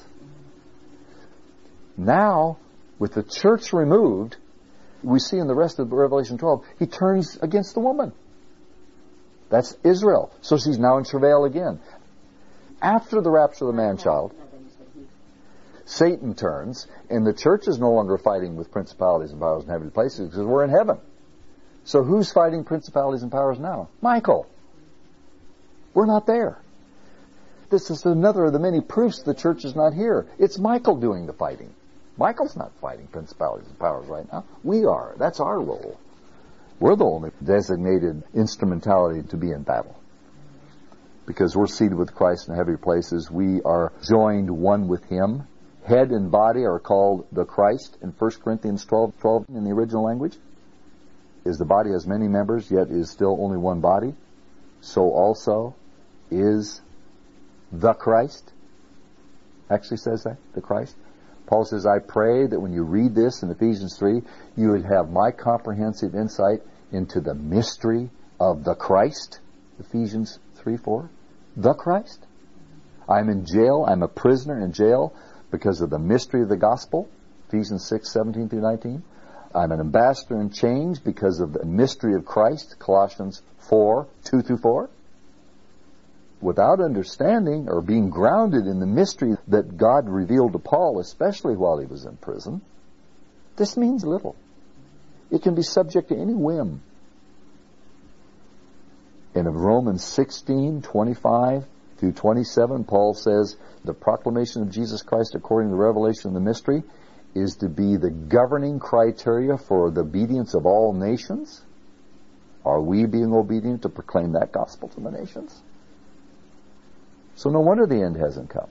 Now, with the church removed, we see in the rest of Revelation twelve, he turns against the woman. That's Israel. So she's now in travail again. After the rapture of the man-child, Satan turns, and the church is no longer fighting with principalities and powers in heavenly places because we're in heaven. So who's fighting principalities and powers now? Michael. We're not there. This is another of the many proofs the church is not here. It's Michael doing the fighting. Michael's not fighting principalities and powers right now. We are. That's our role. We're the only designated instrumentality to be in battle. Because we're seated with Christ in heavenly places, we are joined one with Him. Head and body are called the Christ in First Corinthians twelve twelve in the original language. Is the body has many members, yet is still only one body. So also is the Christ. Actually says that, the Christ. Paul says, I pray that when you read this in Ephesians three, you would have my comprehensive insight into the mystery of the Christ. Ephesians three four. The Christ. I'm in jail. I'm a prisoner in jail because of the mystery of the gospel. Ephesians six seventeen through nineteen. I'm an ambassador in chains because of the mystery of Christ. Colossians four two through four. Without understanding or being grounded in the mystery that God revealed to Paul, especially while he was in prison, this means little. It can be subject to any whim. And in Romans sixteen twenty-five through twenty-seven, Paul says, the proclamation of Jesus Christ according to the revelation of the mystery is to be the governing criteria for the obedience of all nations. Are we being obedient to proclaim that gospel to the nations? So no wonder the end hasn't come.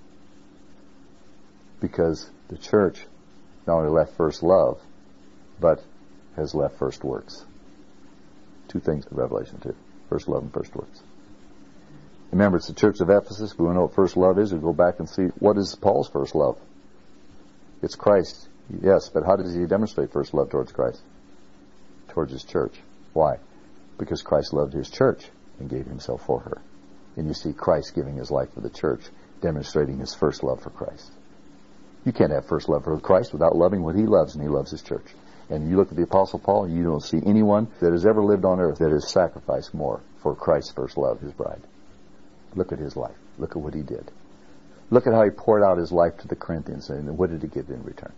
Because the church not only left first love, but has left first works. Two things in Revelation two. First love and first works. Remember, it's the church of Ephesus. If we want to know what first love is, we go back and see what is Paul's first love. It's Christ. Yes, but how does he demonstrate first love towards Christ? Towards his church. Why? Because Christ loved his church and gave himself for her. And you see Christ giving his life for the church, demonstrating his first love for Christ. You can't have first love for Christ without loving what he loves, and he loves his church. And you look at the Apostle Paul, you don't see anyone that has ever lived on earth that has sacrificed more for Christ's first love, his bride. Look at his life. Look at what he did. Look at how he poured out his life to the Corinthians, and what did he get in return?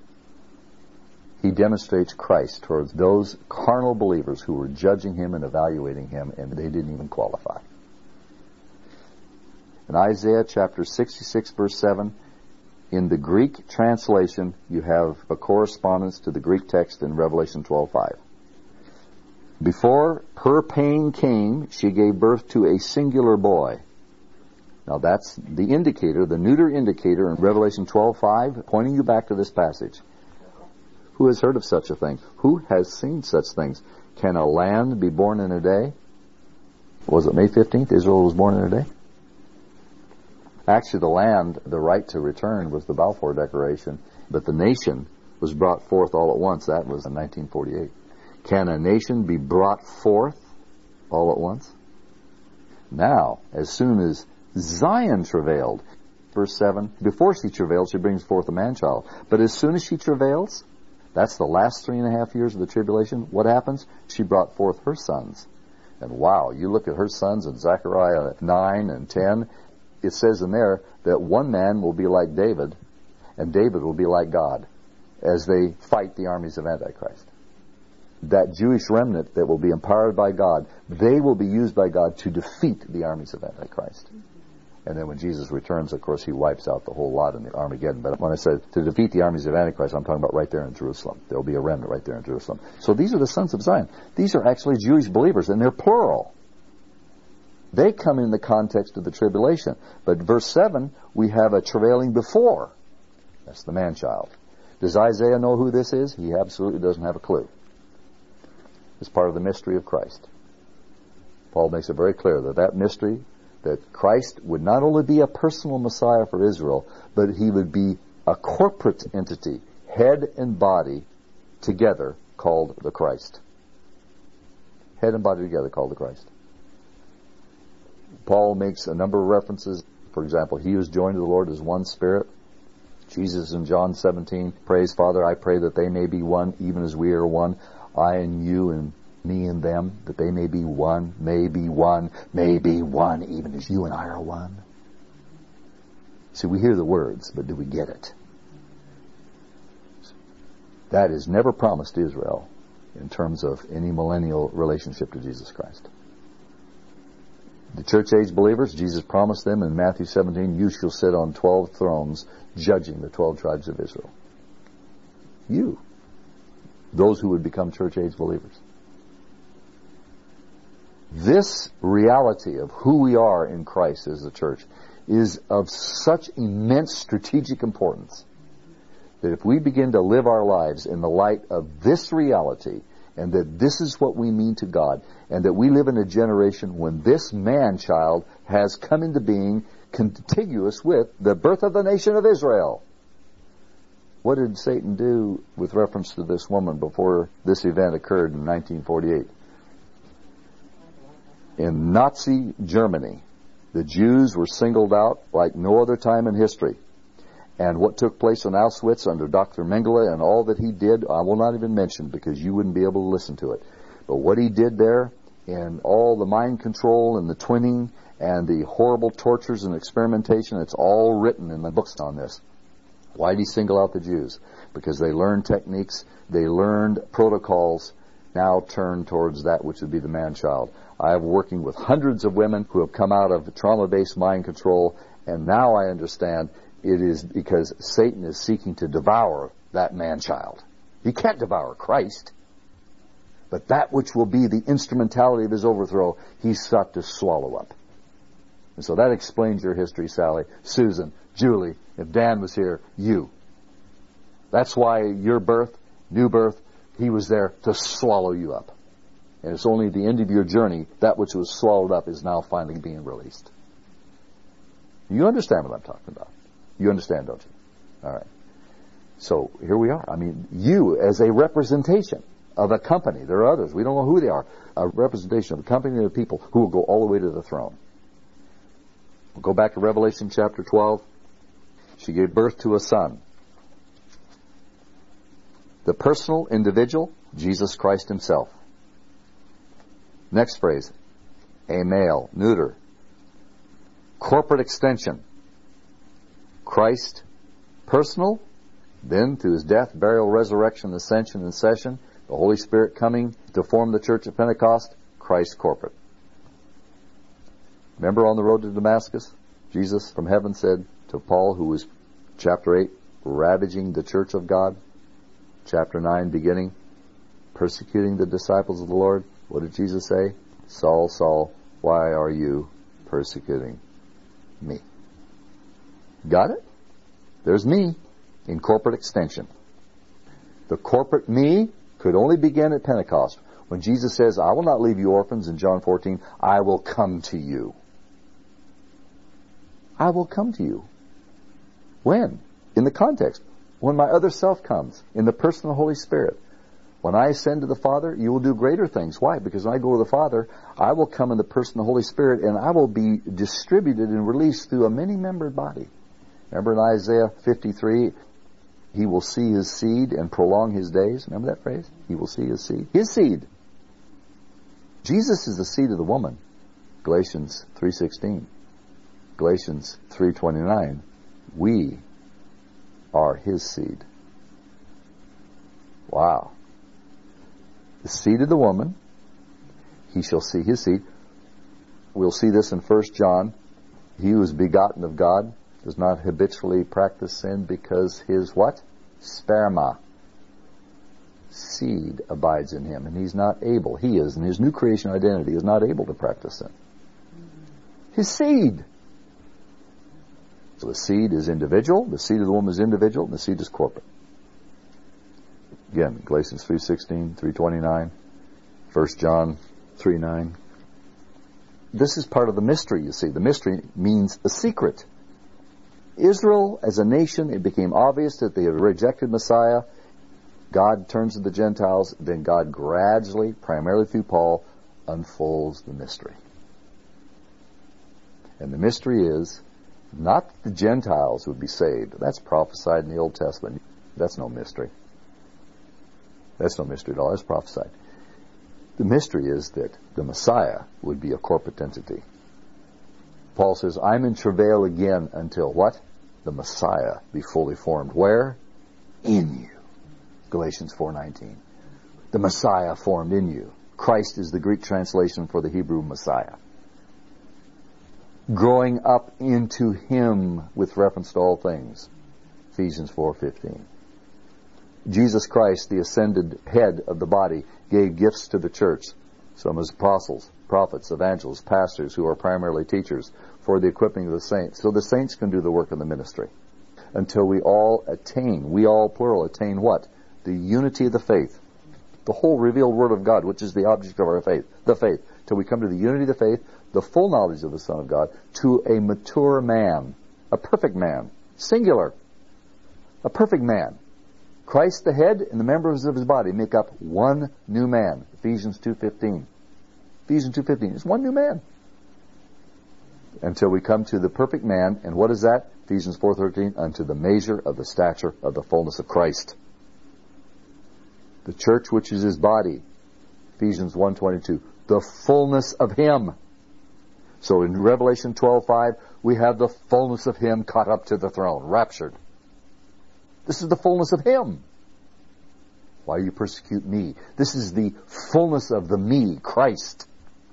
He demonstrates Christ towards those carnal believers who were judging him and evaluating him, and they didn't even qualify. In Isaiah chapter sixty-six, verse seven, in the Greek translation, you have a correspondence to the Greek text in Revelation twelve five. Before her pain came, she gave birth to a singular boy. Now that's the indicator, the neuter indicator in Revelation twelve five, pointing you back to this passage. Who has heard of such a thing? Who has seen such things? Can a land be born in a day? Was it May fifteenth? Israel was born in a day? Actually, the land, the right to return, was the Balfour Declaration, but the nation was brought forth all at once. That was in nineteen forty-eight. Can a nation be brought forth all at once? Now, as soon as Zion travailed, verse seven, before she travailed, she brings forth a man-child. But as soon as she travails, that's the last three and a half years of the tribulation, what happens? She brought forth her sons. And wow, you look at her sons in Zechariah nine and ten, it says in there that one man will be like David, and David will be like God, as they fight the armies of Antichrist. That Jewish remnant that will be empowered by God, they will be used by God to defeat the armies of Antichrist. And then when Jesus returns, of course, he wipes out the whole lot in the Armageddon. But when I said to defeat the armies of Antichrist, I'm talking about right there in Jerusalem. There will be a remnant right there in Jerusalem. So these are the sons of Zion. These are actually Jewish believers, and they're plural. They come in the context of the tribulation. But verse seven, we have a travailing before. That's the man-child. Does Isaiah know who this is? He absolutely doesn't have a clue. It's part of the mystery of Christ. Paul makes it very clear that that mystery, that Christ would not only be a personal Messiah for Israel, but he would be a corporate entity, head and body together, called the Christ. Head and body together called the Christ. Paul makes a number of references. For example, he who is joined to the Lord is one spirit. Jesus in John seventeen prays, Father, I pray that they may be one, even as we are one. I and you and me and them, that they may be one, may be one, may be one, even as you and I are one. See, we hear the words, but do we get it? That is never promised to Israel in terms of any millennial relationship to Jesus Christ. The church age believers, Jesus promised them in Matthew seventeen, you shall sit on twelve thrones judging the twelve tribes of Israel. You. Those who would become church age believers. This reality of who we are in Christ as the church is of such immense strategic importance that if we begin to live our lives in the light of this reality, and that this is what we mean to God, and that we live in a generation when this man-child has come into being contiguous with the birth of the nation of Israel. What did Satan do with reference to this woman before this event occurred in nineteen forty-eight? In Nazi Germany, the Jews were singled out like no other time in history. And what took place in Auschwitz under Doctor Mengele and all that he did, I will not even mention because you wouldn't be able to listen to it. But what he did there, and all the mind control and the twinning and the horrible tortures and experimentation, it's all written in the books on this. Why did he single out the Jews? Because they learned techniques, they learned protocols now turn towards that which would be the man-child. I am working with hundreds of women who have come out of trauma-based mind control, and now I understand it is because Satan is seeking to devour that man-child. He can't devour Christ, but that which will be the instrumentality of his overthrow, he's sought to swallow up. And so that explains your history, Sally, Susan, Julie, if Dan was here, you. That's why your birth, new birth, he was there to swallow you up. And it's only at the end of your journey, that which was swallowed up is now finally being released. You understand what I'm talking about. You understand, don't you? All right. So here we are. I mean, you as a representation of a company. There are others. We don't know who they are. A representation of a company of people who will go all the way to the throne. We'll go back to Revelation chapter twelve. She gave birth to a son. The personal individual, Jesus Christ himself. Next phrase, a male, neuter. Corporate extension. Christ, personal, then through his death, burial, resurrection, ascension, and session, the Holy Spirit coming to form the church at Pentecost, Christ corporate. Remember on the road to Damascus, Jesus from heaven said to Paul, who was, chapter eight, ravaging the church of God, chapter nine, beginning, persecuting the disciples of the Lord, what did Jesus say? Saul, Saul, why are you persecuting me? Got it? There's me in corporate extension. The corporate me could only begin at Pentecost, when Jesus says, I will not leave you orphans in John fourteen, I will come to you. I will come to you. When? In the context. When my other self comes, in the person of the Holy Spirit. When I ascend to the Father, you will do greater things. Why? Because when I go to the Father, I will come in the person of the Holy Spirit, and I will be distributed and released through a many-membered body. Remember in Isaiah fifty-three, he will see his seed and prolong his days. Remember that phrase? He will see his seed. His seed. Jesus is the seed of the woman. Galatians three sixteen. Galatians three twenty-nine. We are his seed. Wow. The seed of the woman. He shall see his seed. We'll see this in First John. He who is begotten of God does not habitually practice sin because his what? Sperma. Seed abides in him, and he's not able. He is, in his new creation identity, is not able to practice sin. His seed. So the seed is individual, the seed of the woman is individual, and the seed is corporate. Again, Galatians three sixteen, three twenty-nine, First John three nine. This is part of the mystery, you see. The mystery means a secret. Israel, as a nation, it became obvious that they had rejected Messiah. God turns to the Gentiles, then God gradually, primarily through Paul, unfolds the mystery. And the mystery is not that the Gentiles would be saved. That's prophesied in the Old Testament. That's no mystery. That's no mystery at all. That's prophesied. The mystery is that the Messiah would be a corporate entity. Paul says, I'm in travail again until what? The Messiah be fully formed. Where? In you. Galatians four nineteen. The Messiah formed in you. Christ is the Greek translation for the Hebrew Messiah. Growing up into him with reference to all things. Ephesians four fifteen. Jesus Christ, the ascended head of the body, gave gifts to the church. Some as apostles, prophets, evangelists, pastors who are primarily teachers for the equipping of the saints. So the saints can do the work of the ministry. Until we all attain, we all plural, attain what? The unity of the faith. The whole revealed Word of God, which is the object of our faith. The faith. Till we come to the unity of the faith, the full knowledge of the Son of God, to a mature man. A perfect man. Singular. A perfect man. Christ the head and the members of his body make up one new man. Ephesians two fifteen. Ephesians two fifteen. It's one new man. Until we come to the perfect man. And what is that? Ephesians four thirteen. Unto the measure of the stature of the fullness of Christ. The church which is his body. Ephesians one twenty-two. The fullness of him. So in Revelation twelve five, we have the fullness of him caught up to the throne. Raptured. This is the fullness of him. Why you persecute me? This is the fullness of the me, Christ.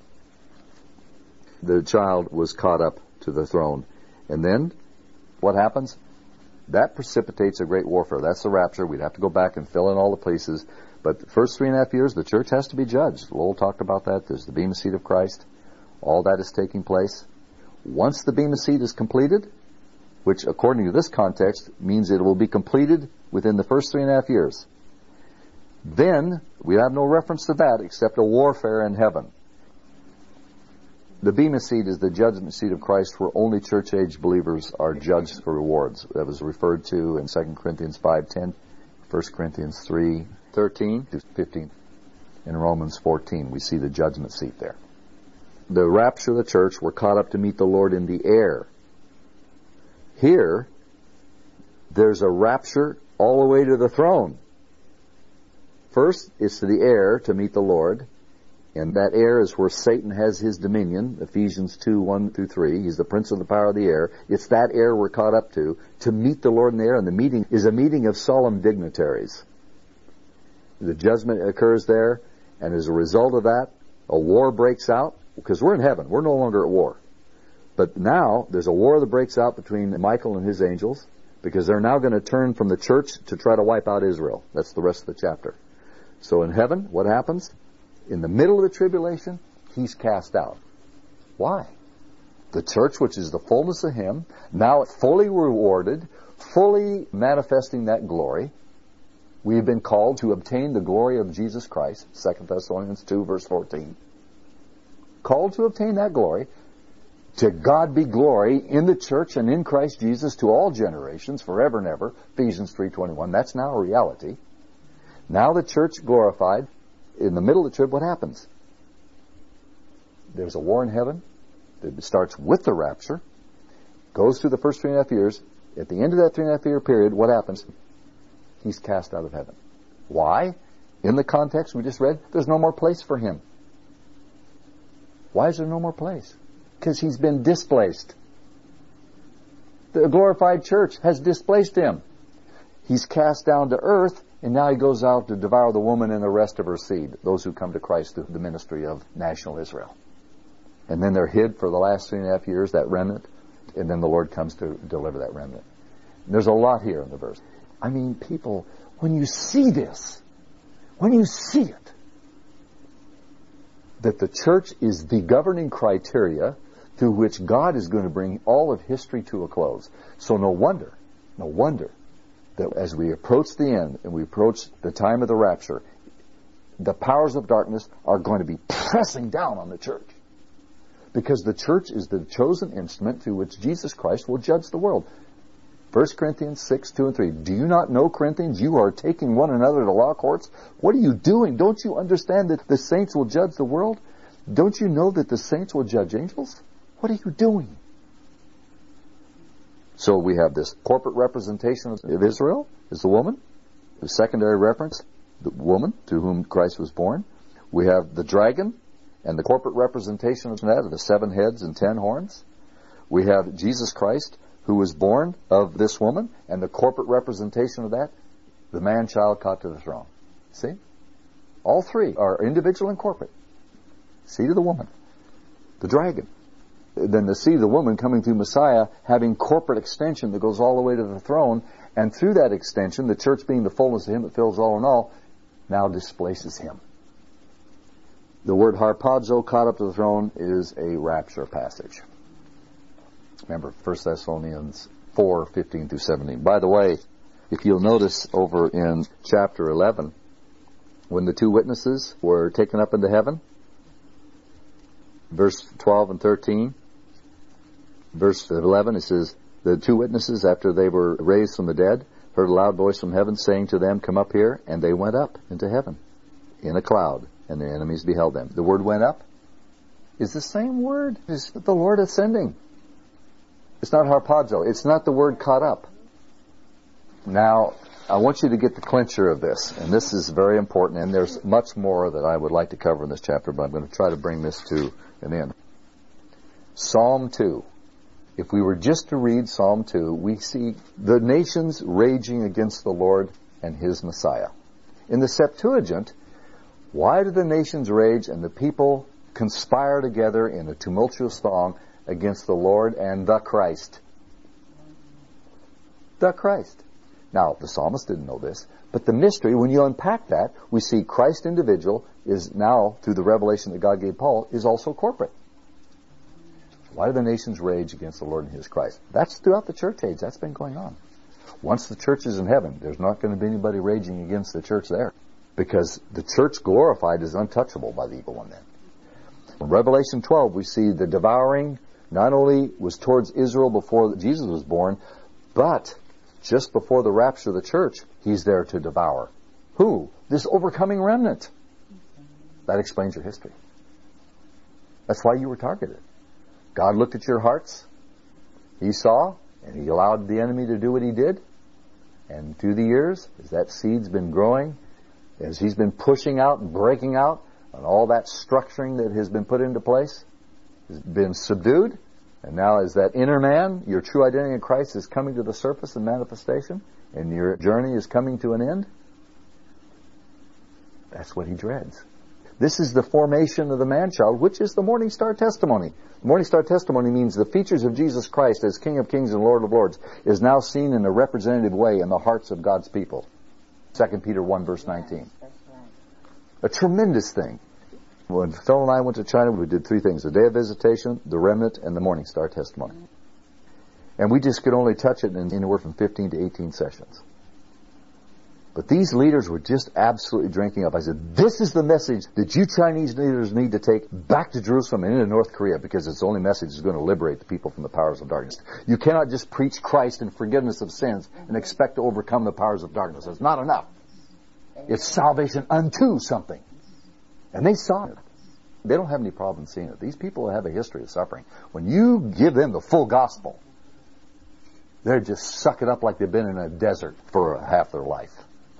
The child was caught up to the throne. And then, what happens? That precipitates a great warfare. That's the rapture. We'd have to go back and fill in all the places. But the first three and a half years, the church has to be judged. Lowell talked about that. There's the Bema Seat of Christ. All that is taking place. Once the Bema Seat is completed, which according to this context means it will be completed within the first three and a half years, then we have no reference to that except a warfare in heaven. The Bema Seat is the judgment seat of Christ where only church-age believers are judged for rewards. That was referred to in Second Corinthians five ten, First Corinthians three thirteen to fifteen. In Romans fourteen, we see the judgment seat there. The rapture of the church, we're caught up to meet the Lord in the air. Here, there's a rapture all the way to the throne. First, it's to the air to meet the Lord. And that air is where Satan has his dominion, Ephesians two, one through three. He's the prince of the power of the air. It's that air we're caught up to, to meet the Lord in the air. And the meeting is a meeting of solemn dignitaries. The judgment occurs there, and as a result of that, a war breaks out, because we're in heaven. We're no longer at war. But now, there's a war that breaks out between Michael and his angels, because they're now going to turn from the church to try to wipe out Israel. That's the rest of the chapter. So in heaven, what happens? In the middle of the tribulation, he's cast out. Why? The church, which is the fullness of him, now fully rewarded, fully manifesting that glory. We have been called to obtain the glory of Jesus Christ, Second Thessalonians two, verse fourteen. Called to obtain that glory. To God be glory in the church and in Christ Jesus to all generations, forever and ever, Ephesians three twenty-one. That's now a reality. Now the church glorified. In the middle of the trib, what happens? There's a war in heaven that starts with the rapture, goes through the first three and a half years. At the end of that three and a half year period, what happens? He's cast out of heaven. Why? In the context we just read, there's no more place for him. Why is there no more place? Because he's been displaced. The glorified church has displaced him. He's cast down to earth, and now he goes out to devour the woman and the rest of her seed, those who come to Christ through the ministry of national Israel. And then they're hid for the last three and a half years, that remnant, and then the Lord comes to deliver that remnant. And there's a lot here in the verse. I mean, people, when you see this, when you see it, that the church is the governing criteria through which God is going to bring all of history to a close. So no wonder, no wonder, that as we approach the end and we approach the time of the rapture, the powers of darkness are going to be pressing down on the church. Because the church is the chosen instrument through which Jesus Christ will judge the world. First Corinthians six, two and three. Do you not know, Corinthians, you are taking one another to law courts? What are you doing? Don't you understand that the saints will judge the world? Don't you know that the saints will judge angels? What are you doing? So we have this corporate representation of Israel is the woman. The secondary reference, the woman to whom Christ was born. We have the dragon and the corporate representation of that, of the seven heads and ten horns. We have Jesus Christ, who was born of this woman, and the corporate representation of that, the man-child caught to the throne. See? All three are individual and corporate. Seed of the woman. The dragon. Then the seed of the woman coming through Messiah, having corporate extension that goes all the way to the throne, and through that extension, the church being the fullness of him that fills all in all, now displaces him. The word harpazo, caught up to the throne, is a rapture passage. Remember, First Thessalonians four, fifteen through seventeen. By the way, if you'll notice over in chapter eleven, when the two witnesses were taken up into heaven, verse twelve and thirteen, verse eleven, it says, the two witnesses, after they were raised from the dead, heard a loud voice from heaven saying to them, come up here, and they went up into heaven in a cloud, and their enemies beheld them. The word went up is the same word as the Lord ascending. It's not harpazo. It's not the word caught up. Now, I want you to get the clincher of this, and this is very important, and there's much more that I would like to cover in this chapter, but I'm going to try to bring this to an end. Psalm two. If we were just to read Psalm two, we see the nations raging against the Lord and his Messiah. In the Septuagint, why do the nations rage and the people conspire together in a tumultuous throng against the Lord and the Christ? The Christ. Now, the psalmist didn't know this, but the mystery, when you unpack that, we see Christ individual is now, through the revelation that God gave Paul, is also corporate. Why do the nations rage against the Lord and His Christ? That's throughout the church age. That's been going on. Once the church is in heaven, there's not going to be anybody raging against the church there, because the church glorified is untouchable by the evil one then. In Revelation twelve, we see the devouring not only was towards Israel before Jesus was born, but just before the rapture of the church, He's there to devour. Who? This overcoming remnant. That explains your history. That's why you were targeted. God looked at your hearts. He saw, and He allowed the enemy to do what he did. And through the years, as that seed's been growing, as he's been pushing out and breaking out, and all that structuring that has been put into place has been subdued, and now as that inner man, your true identity in Christ is coming to the surface and manifestation, and your journey is coming to an end, that's what he dreads. This is the formation of the man-child, which is the Morning Star testimony. The Morning Star testimony means the features of Jesus Christ as King of Kings and Lord of Lords is now seen in a representative way in the hearts of God's people. Second Peter one, verse nineteen. A tremendous thing. When Phil and I went to China, we did three things: the day of visitation, the remnant, and the Morning Star testimony. And we just could only touch it in anywhere from fifteen to eighteen sessions. But these leaders were just absolutely drinking up. I said, this is the message that you Chinese leaders need to take back to Jerusalem and into North Korea, because it's the only message that's going to liberate the people from the powers of darkness. You cannot just preach Christ and forgiveness of sins and expect to overcome the powers of darkness. It's not enough. It's salvation unto something. And they saw it. They don't have any problem seeing it. These people have a history of suffering. When you give them the full gospel, they're just suck it up like they've been in a desert for half their life.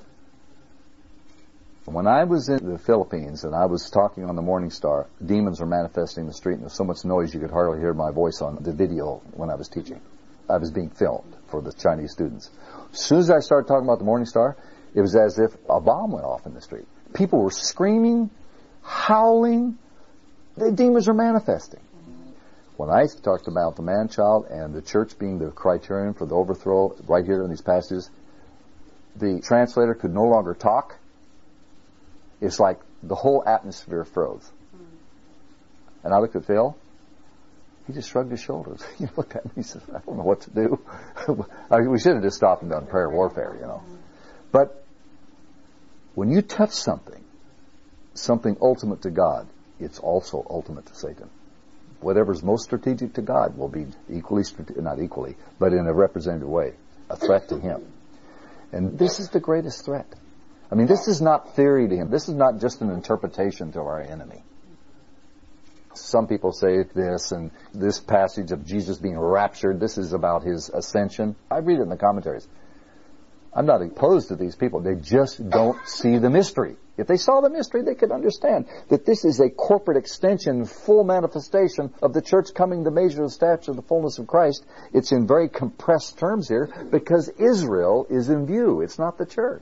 When I was in the Philippines and I was talking on the Morning Star, demons were manifesting in the street, and there was so much noise you could hardly hear my voice on the video when I was teaching. I was being filmed for the Chinese students. As soon as I started talking about the Morning Star, it was as if a bomb went off in the street. People were screaming, howling. The demons are manifesting. When I talked about the man-child and the church being the criterion for the overthrow right here in these passages, the translator could no longer talk. It's like the whole atmosphere froze. And I looked at Phil. He just shrugged his shoulders. He looked at me and said, I don't know what to do. We should have just stopped and done prayer warfare, you know. But when you touch something, something ultimate to God, it's also ultimate to Satan. Whatever's most strategic to God will be equally, not equally, but in a representative way, a threat to Him. And this is the greatest threat. I mean, this is not theory to Him. This is not just an interpretation to our enemy. Some people say this, and this passage of Jesus being raptured, this is about His ascension. I read it in the commentaries. I'm not opposed to these people. They just don't see the mystery. If they saw the mystery, they could understand that this is a corporate extension, full manifestation of the church coming to measure the stature of the fullness of Christ. It's in very compressed terms here because Israel is in view. It's not the church.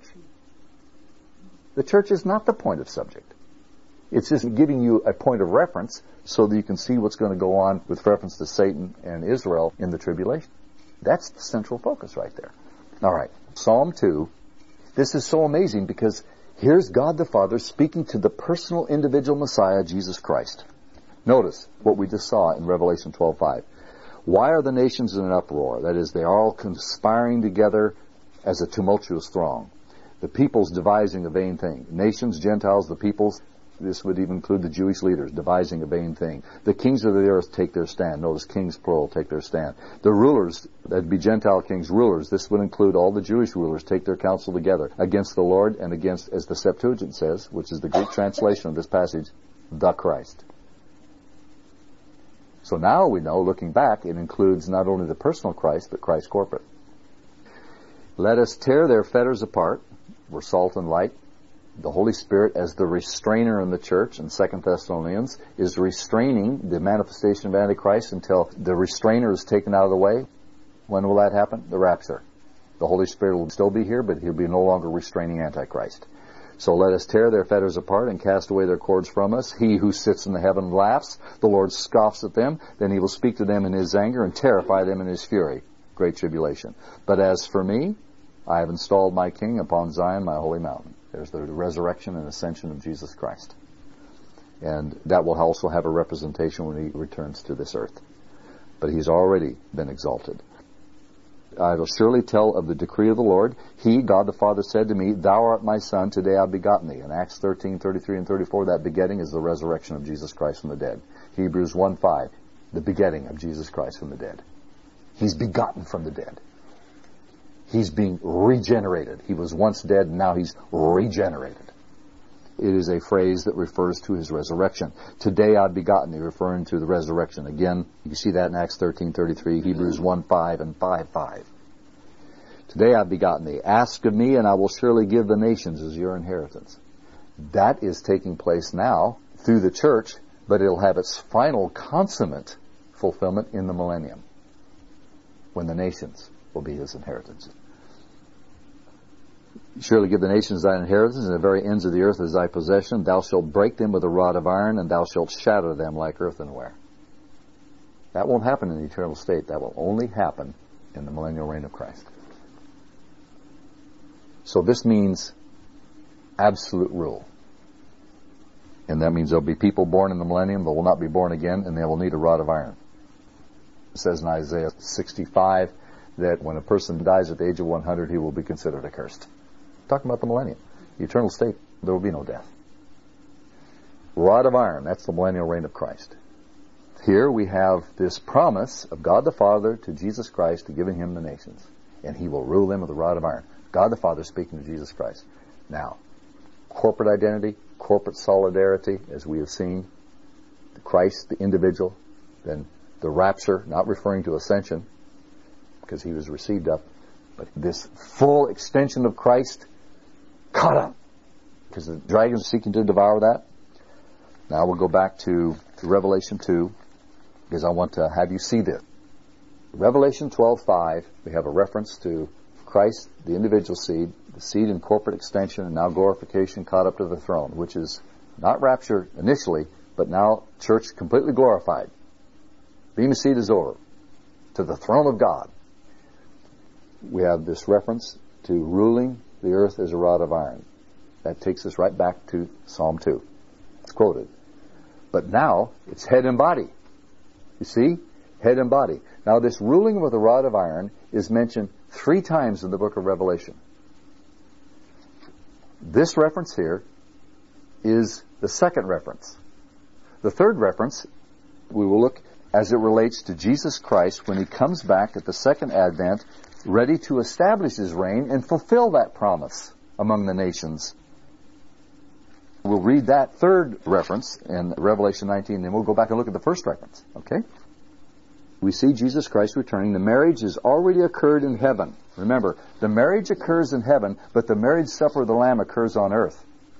The church is not the point of subject. It's just giving you a point of reference so that you can see what's going to go on with reference to Satan and Israel in the tribulation. That's the central focus right there. All right, Psalm two. This is so amazing because here's God the Father speaking to the personal individual Messiah, Jesus Christ. Notice what we just saw in Revelation twelve five. Why are the nations in an uproar? That is, they are all conspiring together as a tumultuous throng. The peoples devising a vain thing. Nations, Gentiles, the peoples, this would even include the Jewish leaders, devising a vain thing. The kings of the earth take their stand. Notice kings plural take their stand. The rulers, that'd be Gentile kings, rulers, this would include all the Jewish rulers, take their counsel together against the Lord and against, as the Septuagint says, which is the Greek translation of this passage, the Christ. So now we know, looking back, it includes not only the personal Christ, but Christ corporate. Let us tear their fetters apart. We're salt and light. The Holy Spirit, as the restrainer in the church in Second Thessalonians, is restraining the manifestation of Antichrist until the restrainer is taken out of the way. When will that happen? The rapture. The Holy Spirit will still be here, but He'll be no longer restraining Antichrist. So let us tear their fetters apart and cast away their cords from us. He who sits in the heaven laughs. The Lord scoffs at them. Then he will speak to them in his anger and terrify them in his fury. Great tribulation. But as for me, I have installed my king upon Zion, my holy mountain. There's the resurrection and ascension of Jesus Christ. And that will also have a representation when he returns to this earth. But he's already been exalted. I will surely tell of the decree of the Lord. He, God the Father, said to me, Thou art my son, today I have begotten thee. In Acts thirteen, thirty-three and thirty-four, that begetting is the resurrection of Jesus Christ from the dead. Hebrews one five, the begetting of Jesus Christ from the dead. He's begotten from the dead. He's being regenerated. He was once dead, and now he's regenerated. It is a phrase that refers to his resurrection. Today I've begotten thee, referring to the resurrection. Again, you see that in Acts thirteen thirty-three, Hebrews one five, and five five. Today I've begotten thee. Ask of me, and I will surely give the nations as your inheritance. That is taking place now through the church, but it'll have its final consummate fulfillment in the millennium, when the nations will be his inheritance. Surely give the nations thine inheritance, and the very ends of the earth as thy possession. Thou shalt break them with a rod of iron, and thou shalt shatter them like earthenware. That won't happen in the eternal state. That will only happen in the millennial reign of Christ. So this means absolute rule. And that means there'll be people born in the millennium that will not be born again, and they will need a rod of iron. It says in Isaiah sixty-five that when a person dies at the age of one hundred, he will be considered accursed. Talking about the millennium. The eternal state, there will be no death. Rod of iron, that's the millennial reign of Christ. Here we have this promise of God the Father to Jesus Christ to giving him the nations. And he will rule them with a rod of iron. God the Father speaking to Jesus Christ. Now, corporate identity, corporate solidarity, as we have seen. Christ, the individual. Then the rapture, not referring to ascension, because he was received up. But this full extension of Christ caught up, because the dragon is seeking to devour that. Now we'll go back to, to Revelation two, because I want to have you see this. Revelation twelve five, we have a reference to Christ, the individual seed, the seed in corporate extension, and now glorification caught up to the throne, which is not rapture initially, but now church completely glorified. Bema seed is over, to the throne of God. We have this reference to ruling the earth as a rod of iron. That takes us right back to Psalm two. It's quoted. But now, it's head and body. You see? Head and body. Now, this ruling with a rod of iron is mentioned three times in the book of Revelation. This reference here is the second reference. The third reference, we will look as it relates to Jesus Christ when he comes back at the second advent, ready to establish his reign and fulfill that promise among the nations. We'll read that third reference in Revelation nineteen, then we'll go back and look at the first reference. Okay? We see Jesus Christ returning. The marriage has already occurred in heaven. Remember, the marriage occurs in heaven, but the marriage supper of the Lamb occurs on earth.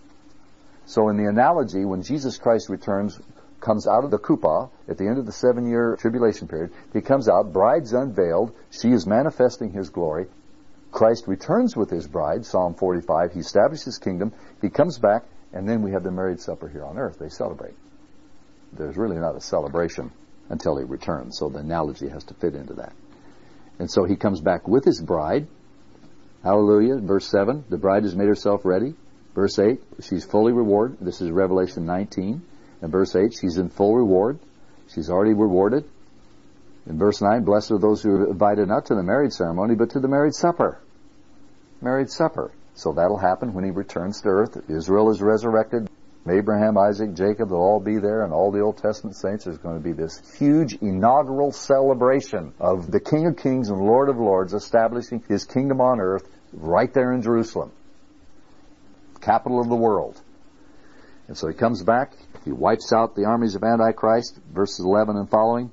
So in the analogy, when Jesus Christ returns, comes out of the kupah at the end of the seven-year tribulation period, he comes out, bride's unveiled, she is manifesting his glory. Christ returns with his bride, Psalm forty-five, he establishes his kingdom, he comes back, and then we have the marriage supper here on earth. They celebrate. There's really not a celebration until he returns, so the analogy has to fit into that. And so he comes back with his bride. Hallelujah. Verse seven, the bride has made herself ready. Verse eight, she's fully rewarded. This is Revelation nineteen. In verse eight, she's in full reward. She's already rewarded. In verse nine, blessed are those who are invited not to the marriage ceremony, but to the marriage supper. Marriage supper. So that'll happen when he returns to earth. Israel is resurrected. Abraham, Isaac, Jacob, they'll all be there, and all the Old Testament saints. There's going to be this huge inaugural celebration of the King of Kings and Lord of Lords establishing his kingdom on earth right there in Jerusalem, capital of the world. And so he comes back, he wipes out the armies of Antichrist, verses eleven and following.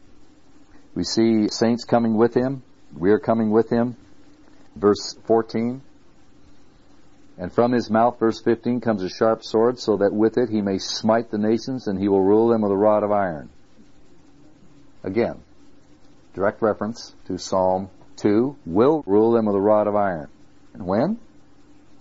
We see saints coming with him. We are coming with him. Verse fourteen. And from his mouth, verse fifteen, comes a sharp sword, so that with it he may smite the nations, and he will rule them with a rod of iron. Again, direct reference to Psalm two, will rule them with a rod of iron. And when?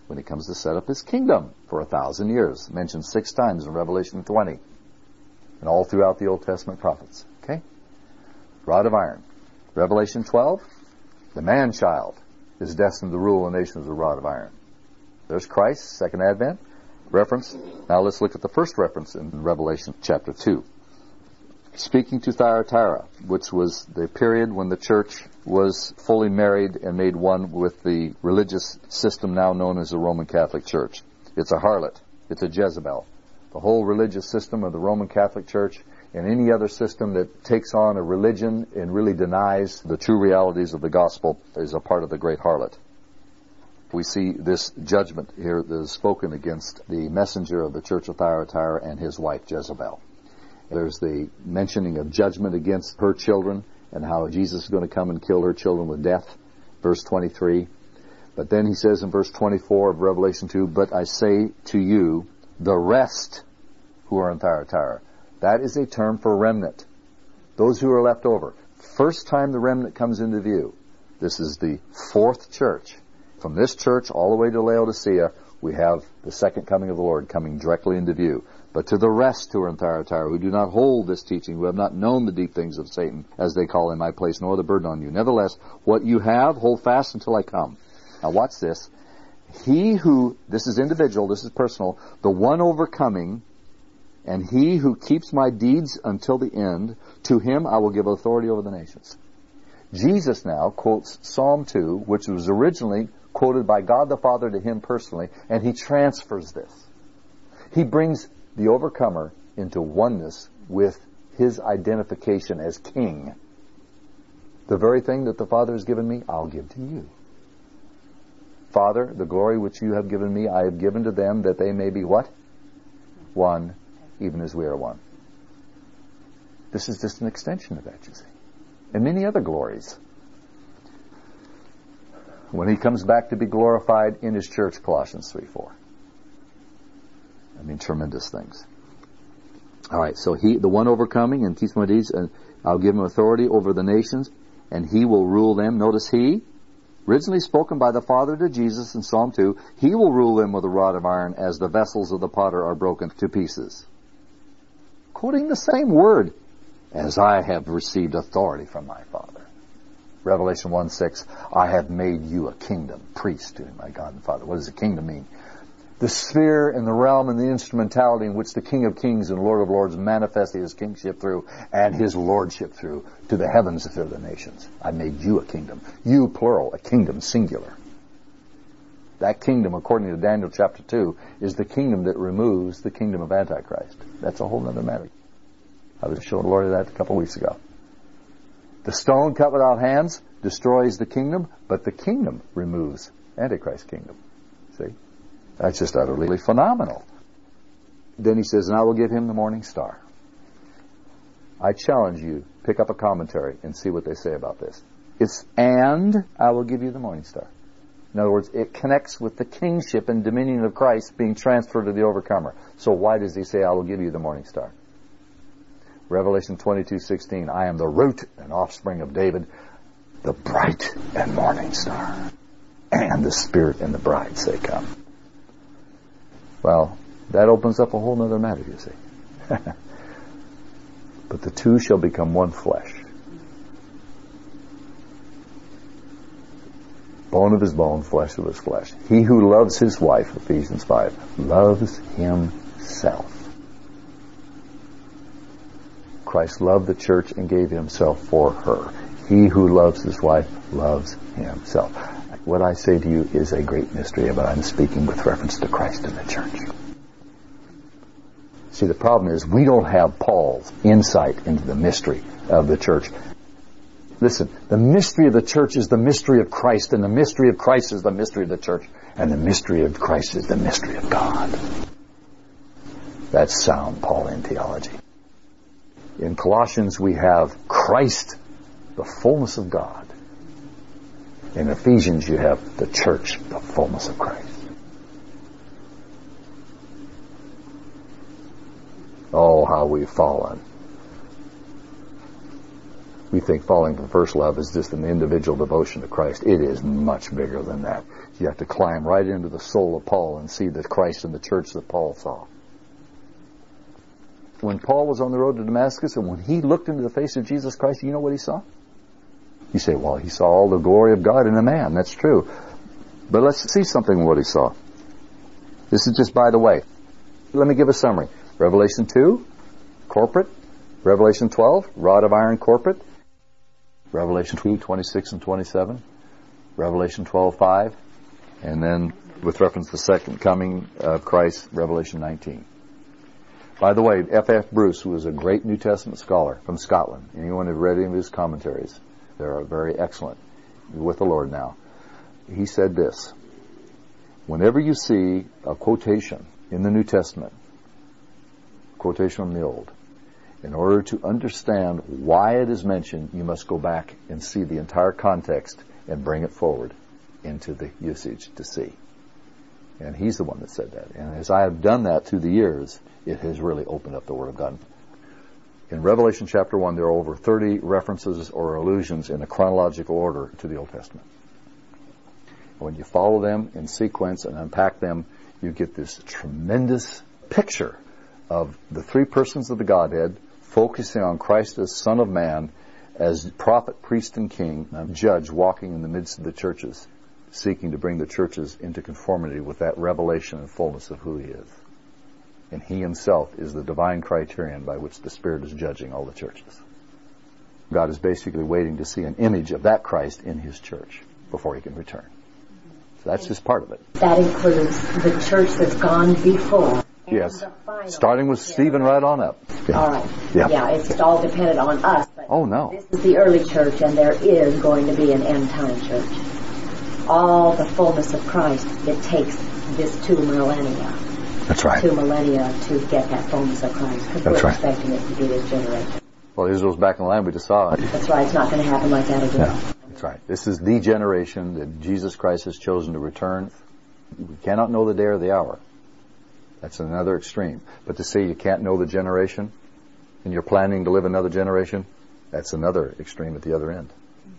when he comes to set up his kingdom for a thousand years. Mentioned six times in Revelation twenty. And all throughout the Old Testament prophets. Okay? Rod of iron. Revelation twelve, the man-child is destined to rule the nations with a rod of iron. There's Christ, second advent, reference. Now let's look at the first reference in Revelation chapter two. Speaking to Thyatira, which was the period when the church was fully married and made one with the religious system now known as the Roman Catholic Church. It's a harlot. It's a Jezebel. The whole religious system of the Roman Catholic Church and any other system that takes on a religion and really denies the true realities of the gospel is a part of the great harlot. We see this judgment here that is spoken against the messenger of the church of Thyatira and his wife Jezebel. There's the mentioning of judgment against her children and how Jesus is going to come and kill her children with death, verse twenty-three. But then he says in verse twenty-four of Revelation two, but I say to you, the rest who are in Thyatira. That is a term for remnant. Those who are left over. First time the remnant comes into view. This is the fourth church. From this church all the way to Laodicea, we have the second coming of the Lord coming directly into view. But to the rest who are in Thyatira, who do not hold this teaching, who have not known the deep things of Satan, as they call in my place, nor the burden on you. Nevertheless, what you have, hold fast until I come. Now watch this. He who, this is individual, this is personal, the one overcoming, and he who keeps my deeds until the end, to him I will give authority over the nations. Jesus now quotes Psalm two, which was originally quoted by God the Father to him personally, and he transfers this. He brings the overcomer into oneness with his identification as king. The very thing that the Father has given me, I'll give to you. Father, the glory which you have given me, I have given to them, that they may be what? One, even as we are one. This is just an extension of that, you see. And many other glories. When he comes back to be glorified in his church, Colossians three four. I mean, tremendous things. All right, so he, the one overcoming and keeps my deeds, and I'll give him authority over the nations, and he will rule them. Notice he, originally spoken by the Father to Jesus in Psalm two, he will rule them with a rod of iron as the vessels of the potter are broken to pieces. Quoting the same word, as I have received authority from my Father. Revelation one six, I have made you a kingdom, priest to my God and Father. What does a kingdom mean? The sphere and the realm and the instrumentality in which the King of Kings and Lord of Lords manifested his kingship through and his lordship through to the heavens and to the nations. I made you a kingdom. You, plural, a kingdom, singular. That kingdom, according to Daniel chapter two, is the kingdom that removes the kingdom of Antichrist. That's a whole other matter. I was showing the Lord that a couple of weeks ago. The stone cut without hands destroys the kingdom, but the kingdom removes Antichrist's kingdom. See? That's just utterly phenomenal. Then he says, and I will give him the morning star. I challenge you, pick up a commentary and see what they say about this. It's, and I will give you the morning star. In other words, it connects with the kingship and dominion of Christ being transferred to the overcomer. So why does he say, I will give you the morning star? Revelation twenty-two sixteen, I am the root and offspring of David, the bright and morning star. And the Spirit and the bride say, come. Well, that opens up a whole other matter, you see. But the two shall become one flesh. Bone of his bone, flesh of his flesh. He who loves his wife, Ephesians five, loves himself. Christ loved the church and gave himself for her. He who loves his wife loves himself. What I say to you is a great mystery, but I'm speaking with reference to Christ and the church. See, the problem is we don't have Paul's insight into the mystery of the church. Listen, the mystery of the church is the mystery of Christ, and the mystery of Christ is the mystery of the church, and the mystery of Christ is the mystery of God. That's sound Pauline theology. In Colossians we have Christ, the fullness of God. In Ephesians you have the church, the fullness of Christ. Oh, how we've fallen. We think falling from first love is just an individual devotion to Christ. It is much bigger than that. You have to climb right into the soul of Paul and see the Christ in the church that Paul saw. When Paul was on the road to Damascus and when he looked into the face of Jesus Christ, you know what he saw? You say, well, he saw all the glory of God in a man. That's true. But let's see something of what he saw. This is just by the way. Let me give a summary. Revelation two, corporate. Revelation twelve, rod of iron, corporate. Revelation two, twenty-six and twenty-seven. Revelation twelve, five. And then, with reference to the second coming of Christ, Revelation nineteen. By the way, F F Bruce, who was a great New Testament scholar from Scotland, anyone who read any of his commentaries, they're very excellent. He's with the Lord now. He said this: whenever you see a quotation in the New Testament, quotation from the Old, in order to understand why it is mentioned, you must go back and see the entire context and bring it forward into the usage to see. And he's the one that said that. And as I have done that through the years, it has really opened up the Word of God. In Revelation chapter one, there are over thirty references or allusions in a chronological order to the Old Testament. When you follow them in sequence and unpack them, you get this tremendous picture of the three persons of the Godhead focusing on Christ as Son of Man, as prophet, priest, and king, and judge walking in the midst of the churches, seeking to bring the churches into conformity with that revelation and fullness of who he is. And he himself is the divine criterion by which the Spirit is judging all the churches. God is basically waiting to see an image of that Christ in his church before he can return. So that's just part of it. That includes the church that's gone before. Yes. Starting with Stephen right on up. Yeah. All right. Yeah. yeah, it's all dependent on us. But oh, no. This is the early church, and there is going to be an end-time church. All the fullness of Christ, it takes this two millennia. That's right. Two millennia to get that fullness of Christ, because we're right. expecting it to be this generation. Well, Israel's back in the land. We just saw it. That's right. It's not going to happen like that again. Yeah. That's right. This is the generation that Jesus Christ has chosen to return. We cannot know the day or the hour. That's another extreme. But to say you can't know the generation and you're planning to live another generation, that's another extreme at the other end.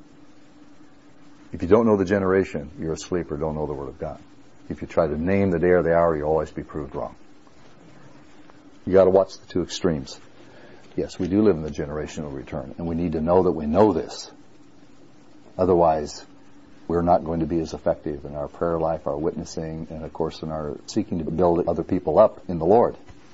If you don't know the generation, you're asleep or don't know the Word of God. If you try to name the day or the hour, you'll always be proved wrong. You got to watch the two extremes. Yes, we do live in the generational return, and we need to know that we know this. Otherwise, we're not going to be as effective in our prayer life, our witnessing, and of course in our seeking to build other people up in the Lord.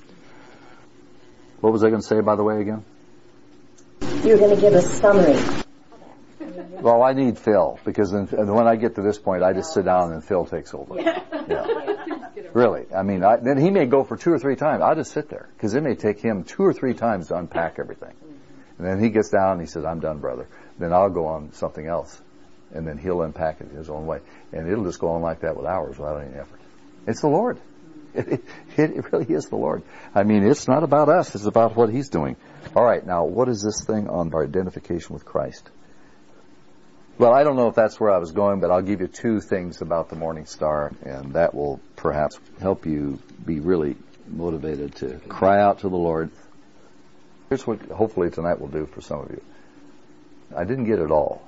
What was I going to say, by the way, again? You're going to give a summary. Well, I need Phil, because then, when I get to this point, I just sit down and Phil takes over. Yeah. Yeah. Really. I mean, I, then he may go for two or three times. I'll just sit there, because it may take him two or three times to unpack everything. And then he gets down and he says, I'm done, brother. Then I'll go on something else. And then he'll unpack it his own way. And it'll just go on like that with hours without any effort. It's the Lord. It, it, it really is the Lord. I mean, it's not about us. It's about what he's doing. All right, now, what is this thing on our identification with Christ? Well, I don't know if that's where I was going, but I'll give you two things about the morning star, and that will perhaps help you be really motivated to cry out to the Lord. Here's what hopefully tonight will do for some of you. I didn't get it all.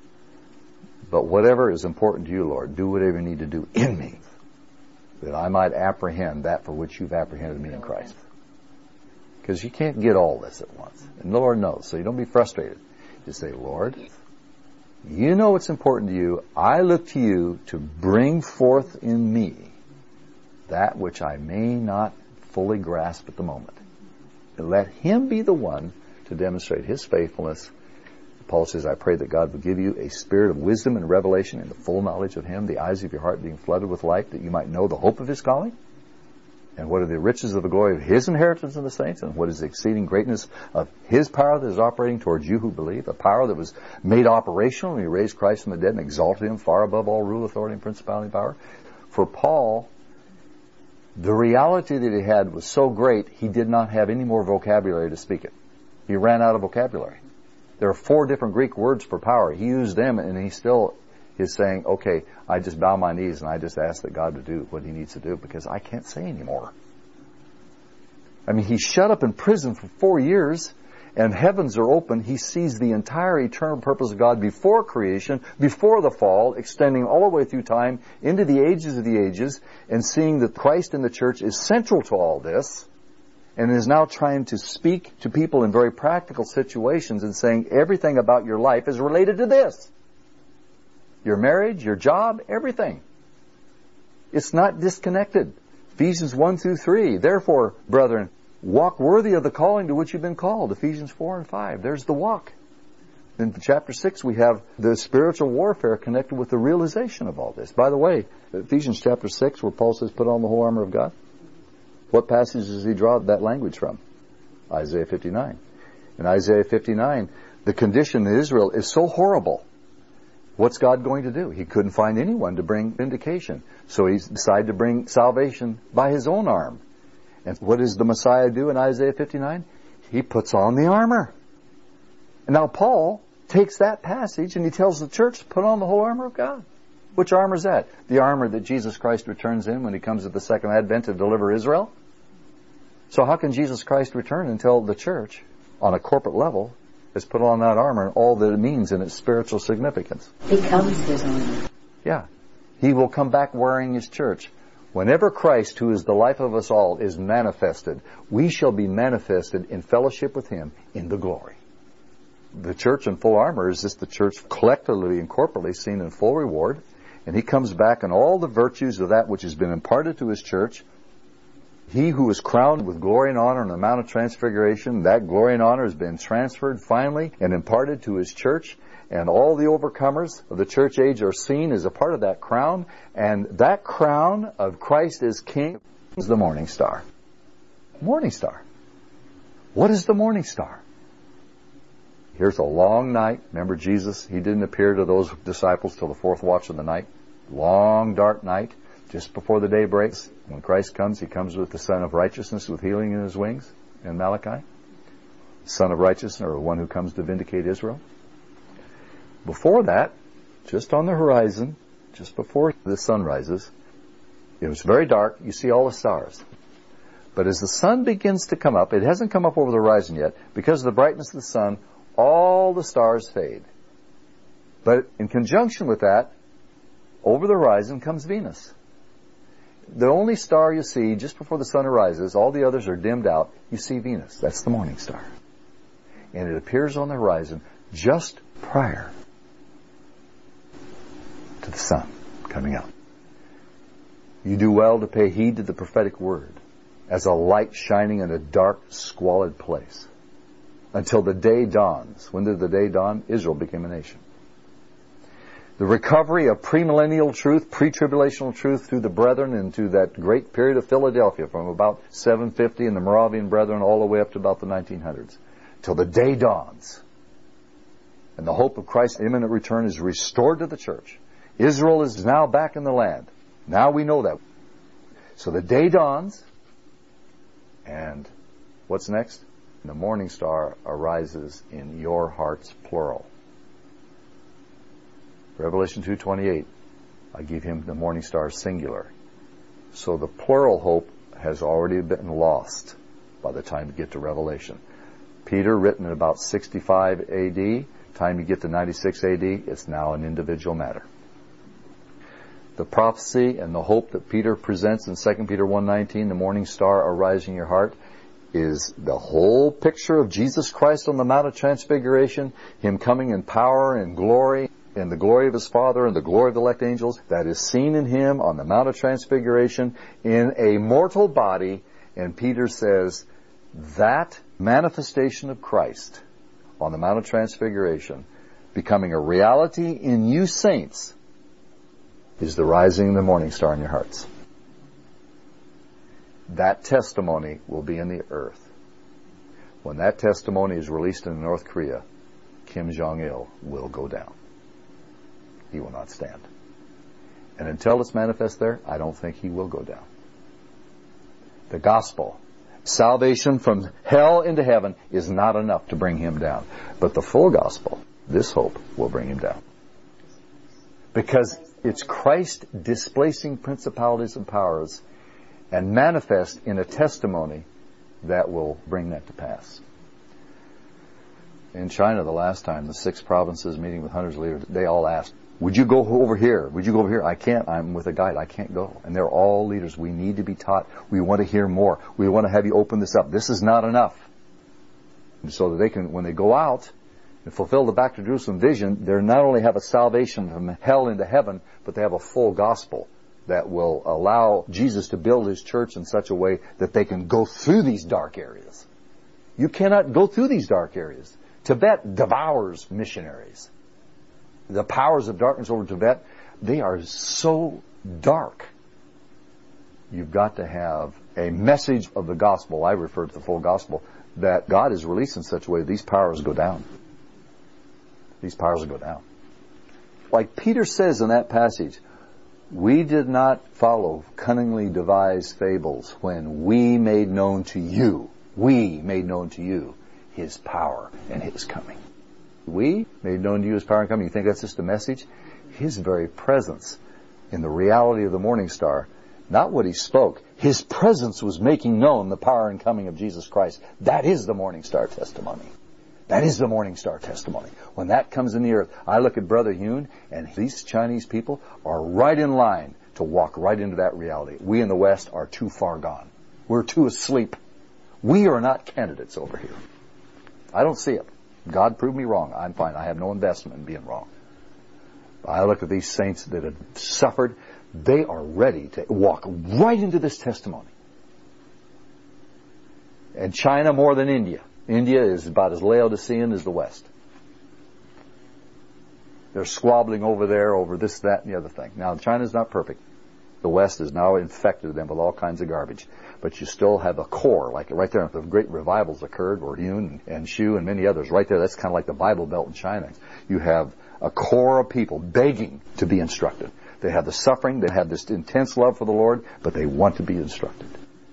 But whatever is important to you, Lord, do whatever you need to do in me, that I might apprehend that for which you've apprehended me in Christ. Because you can't get all this at once. And the Lord knows, so you don't be frustrated. Just say, Lord, you know what's important to you. I look to you to bring forth in me that which I may not fully grasp at the moment. And let him be the one to demonstrate his faithfulness. Paul says, I pray that God will give you a spirit of wisdom and revelation and the full knowledge of him, the eyes of your heart being flooded with light, that you might know the hope of his calling, and what are the riches of the glory of his inheritance in the saints, and what is the exceeding greatness of his power that is operating towards you who believe, a power that was made operational when he raised Christ from the dead and exalted him far above all rule, authority, and principality and power. For Paul, the reality that he had was so great, he did not have any more vocabulary to speak it. He ran out of vocabulary. There are four different Greek words for power. He used them, and he still is saying, okay, I just bow my knees and I just ask that God to do what he needs to do because I can't say anymore. I mean, he's shut up in prison for four years, and heavens are open, he sees the entire eternal purpose of God before creation, before the fall, extending all the way through time into the ages of the ages, and seeing that Christ in the church is central to all this, and is now trying to speak to people in very practical situations and saying everything about your life is related to this. Your marriage, your job, everything. It's not disconnected. Ephesians one through three. Therefore, brethren, walk worthy of the calling to which you've been called. Ephesians four and five. There's the walk. In chapter six, we have the spiritual warfare connected with the realization of all this. By the way, Ephesians chapter six, where Paul says, put on the whole armor of God. What passage does he draw that language from? Isaiah fifty-nine. In Isaiah fifty-nine, the condition in Israel is so horrible. What's God going to do? He couldn't find anyone to bring vindication. So he decided to bring salvation by his own arm. And what does the Messiah do in Isaiah fifty-nine? He puts on the armor. And now Paul takes that passage and he tells the church to put on the whole armor of God. Which armor is that? The armor that Jesus Christ returns in when he comes at the second advent to deliver Israel? So how can Jesus Christ return until the church, on a corporate level, has put on that armor and all that it means in its spiritual significance? Becomes his armor. Yeah. He will come back wearing his church. Whenever Christ, who is the life of us all, is manifested, we shall be manifested in fellowship with him in the glory. The church in full armor is just the church collectively and corporately seen in full reward. And he comes back in all the virtues of that which has been imparted to his church. He who is crowned with glory and honor on the Mount of Transfiguration, that glory and honor has been transferred finally and imparted to his church. And all the overcomers of the church age are seen as a part of that crown. And that crown of Christ as King is the morning star. Morning star. What is the morning star? Here's a long night. Remember Jesus, he didn't appear to those disciples till the fourth watch of the night. Long, dark night, just before the day breaks. When Christ comes, he comes with the Son of Righteousness with healing in his wings in Malachi. Son of Righteousness, or the one who comes to vindicate Israel. Before that, just on the horizon, just before the sun rises, it was very dark. You see all the stars. But as the sun begins to come up, it hasn't come up over the horizon yet, because of the brightness of the sun, all the stars fade. But in conjunction with that, over the horizon comes Venus. The only star you see just before the sun arises, all the others are dimmed out, you see Venus. That's the morning star. And it appears on the horizon just prior to the sun coming up. You do well to pay heed to the prophetic word as a light shining in a dark, squalid place until the day dawns. When did the day dawn? Israel became a nation. The recovery of premillennial truth, pre-tribulational truth through the brethren into that great period of Philadelphia from about seven fifty and the Moravian brethren all the way up to about the nineteen hundreds. Till the day dawns. And the hope of Christ's imminent return is restored to the church. Israel is now back in the land. Now we know that. So the day dawns. And what's next? The morning star arises in your hearts, plural. Revelation two twenty-eight, I give him the morning star, singular. So the plural hope has already been lost by the time you get to Revelation. Peter, written in about sixty-five A D, time you get to ninety-six A D, it's now an individual matter. The prophecy and the hope that Peter presents in Second Peter one nineteen, the morning star arising in your heart, is the whole picture of Jesus Christ on the Mount of Transfiguration, him coming in power and glory, and the glory of his Father and the glory of the elect angels, that is seen in him on the Mount of Transfiguration in a mortal body. And Peter says, that manifestation of Christ on the Mount of Transfiguration, becoming a reality in you saints, is the rising of the morning star in your hearts. That testimony will be in the earth. When that testimony is released in North Korea, Kim Jong-il will go down. He will not stand. And until it's manifest there, I don't think he will go down. The gospel, salvation from hell into heaven, is not enough to bring him down. But the full gospel, this hope, will bring him down. Because it's Christ displacing principalities and powers and manifest in a testimony that will bring that to pass. In China the last time, the six provinces meeting with hundreds of leaders, they all asked, would you go over here? Would you go over here? I can't. I'm with a guide. I can't go. And they're all leaders. We need to be taught. We want to hear more. We want to have you open this up. This is not enough. And so that they can, when they go out and fulfill the Back to Jerusalem vision, they not only have a salvation from hell into heaven, but they have a full gospel that will allow Jesus to build His church in such a way that they can go through these dark areas. You cannot go through these dark areas. Tibet devours missionaries. The powers of darkness over Tibet, they are so dark. You've got to have a message of the gospel, I refer to the full gospel, that God is released in such a way that these powers go down. These powers go down. Like Peter says in that passage, we did not follow cunningly devised fables when we made known to you, we made known to you His power and His coming. We made known to you His power and coming. You think that's just a message? His very presence in the reality of the morning star, not what He spoke. His presence was making known the power and coming of Jesus Christ. That is the morning star testimony. That is the morning star testimony. When that comes in the earth, I look at Brother Yun, and these Chinese people are right in line to walk right into that reality. We in the West are too far gone. We're too asleep. We are not candidates over here. I don't see it. God proved me wrong. I'm fine. I have no investment in being wrong. I look at these saints that have suffered. They are ready to walk right into this testimony. And China more than India. India is about as Laodicean as the West. They're squabbling over there over this, that, and the other thing. Now, China's not perfect. The West has now infected them with all kinds of garbage. But you still have a core, like right there. The great revivals occurred, or Yun and Shu and many others. Right there, that's kind of like the Bible Belt in China. You have a core of people begging to be instructed. They have the suffering, they have this intense love for the Lord, but they want to be instructed.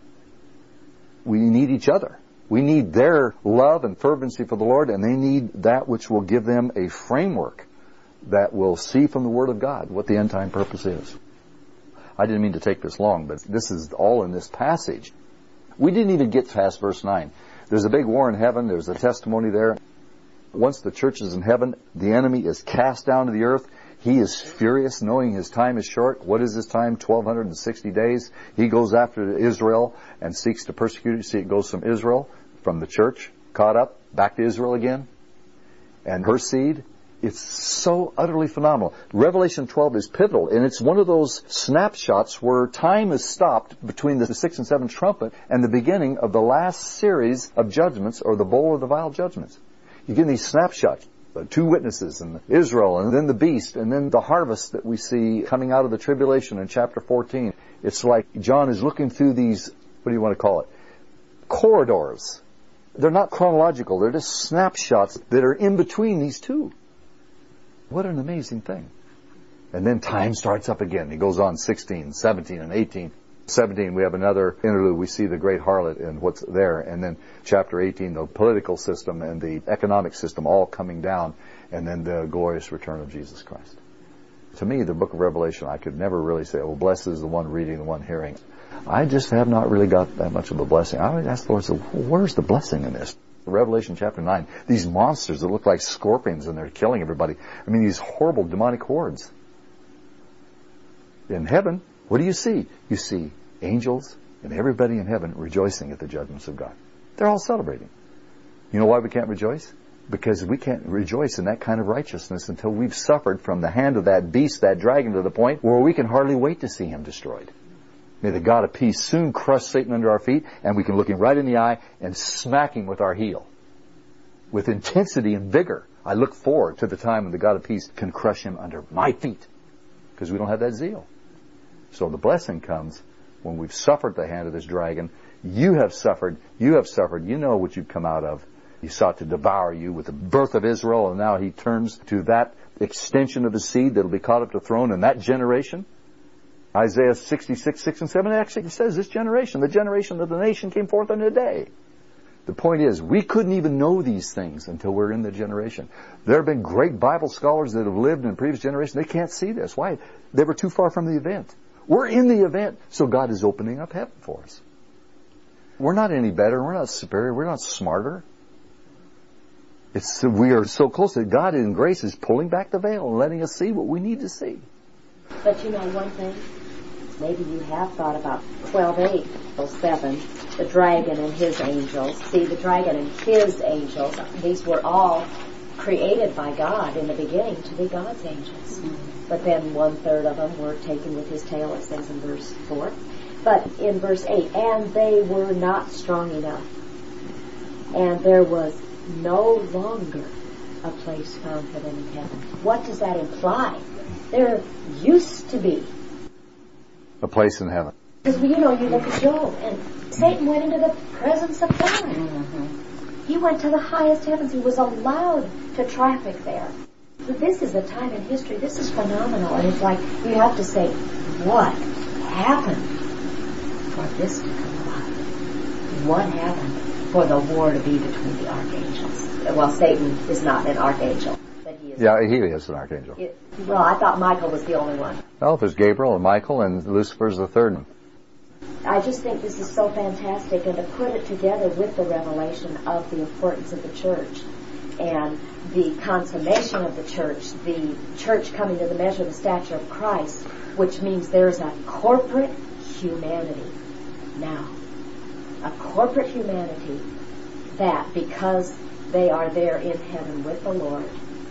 We need each other. We need their love and fervency for the Lord, and they need that which will give them a framework that will see from the Word of God what the end time purpose is. I didn't mean to take this long, but this is all in this passage. We didn't even get past verse nine. There's a big war in heaven. There's a testimony there. Once the church is in heaven, the enemy is cast down to the earth. He is furious, knowing his time is short. What is his time? twelve sixty days. He goes after Israel and seeks to persecute it. You see, it goes from Israel, from the church, caught up, back to Israel again. And her seed, it's so utterly phenomenal. Revelation twelve is pivotal, and it's one of those snapshots where time is stopped between the sixth and seventh trumpet and the beginning of the last series of judgments, or the bowl of the vial judgments. You get these snapshots. The two witnesses, and Israel, and then the beast, and then the harvest that we see coming out of the tribulation in chapter fourteen. It's like John is looking through these, what do you want to call it, corridors. They're not chronological. They're just snapshots that are in between these two. What an amazing thing. And then time starts up again. He goes on sixteen, seventeen, and eighteen. seventeen, we have another interlude. We see the great harlot and what's there. And then chapter eighteen, the political system and the economic system all coming down. And then the glorious return of Jesus Christ. To me, the book of Revelation, I could never really say, oh, blessed is the one reading, the one hearing. I just have not really got that much of a blessing. I would ask the Lord, so where's the blessing in this? Revelation chapter nine, these monsters that look like scorpions and they're killing everybody. I mean, these horrible demonic hordes. In heaven, what do you see? You see angels and everybody in heaven rejoicing at the judgments of God. They're all celebrating. You know why we can't rejoice? Because we can't rejoice in that kind of righteousness until we've suffered from the hand of that beast, that dragon, to the point where we can hardly wait to see him destroyed. May the God of peace soon crush Satan under our feet, and we can look him right in the eye and smack him with our heel. With intensity and vigor, I look forward to the time when the God of peace can crush him under my feet, because we don't have that zeal. So the blessing comes when we've suffered the hand of this dragon. You have suffered, you have suffered, you know what you've come out of. He sought to devour you with the birth of Israel, and now he turns to that extension of the seed that will be caught up to the throne in that generation. Isaiah sixty-six, six and seven actually says this generation, the generation that the nation came forth in a day. The point is, we couldn't even know these things until we're in the generation. There have been great Bible scholars that have lived in previous generations. They can't see this. Why? They were too far from the event. We're in the event, so God is opening up heaven for us. We're not any better. We're not superior. We're not smarter. It's, we are so close that God in grace is pulling back the veil and letting us see what we need to see. But you know one thing? Maybe you have thought about twelve eight, seven, the dragon and his angels. See, the dragon and his angels, these were all created by God in the beginning to be God's angels. Mm-hmm. But then one third of them were taken with his tail, it says in verse four. But in verse eight, and they were not strong enough. And there was no longer a place found for them in heaven. What does that imply? There used to be a place in heaven. Because, you know, you look at Job, and Satan went into the presence of God. Mm-hmm. He went to the highest heavens. He was allowed to traffic there. So this is a time in history. This is phenomenal. And it's like, you have to say, what happened for this to come about? What happened for the war to be between the archangels? Well, Satan is not an archangel. But he is. Yeah, he is an archangel. It, well, I thought Michael was the only one. Well, there's Gabriel and Michael, and Lucifer's the third one. I just think this is so fantastic, and to put it together with the revelation of the importance of the church and the consummation of the church, the church coming to the measure of the stature of Christ, which means there's a corporate humanity now. A corporate humanity that, because they are there in heaven with the Lord,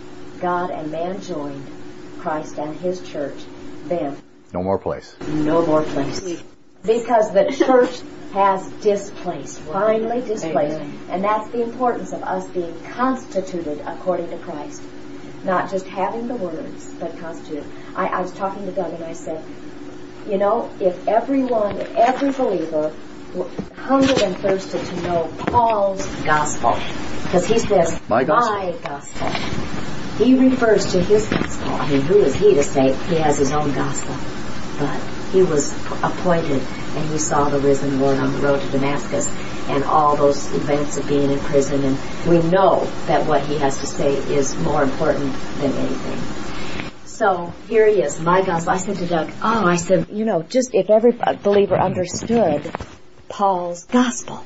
God and man joined, Christ and his church, then no more place. No more place. Because the church has displaced, finally displaced. Amen. And that's the importance of us being constituted according to Christ. Not just having the words, but constituted. I, I was talking to Doug and I said, you know, if everyone, if every believer hungered and thirsted to know Paul's gospel, because he says, my gospel. My gospel. He refers to his gospel. I mean, who is he to say he has his own gospel? But he was appointed, and he saw the risen Lord on the road to Damascus, and all those events of being in prison, and we know that what he has to say is more important than anything. So here he is, my gospel. I said to Doug, oh, I said, you know, just if every believer understood Paul's gospel,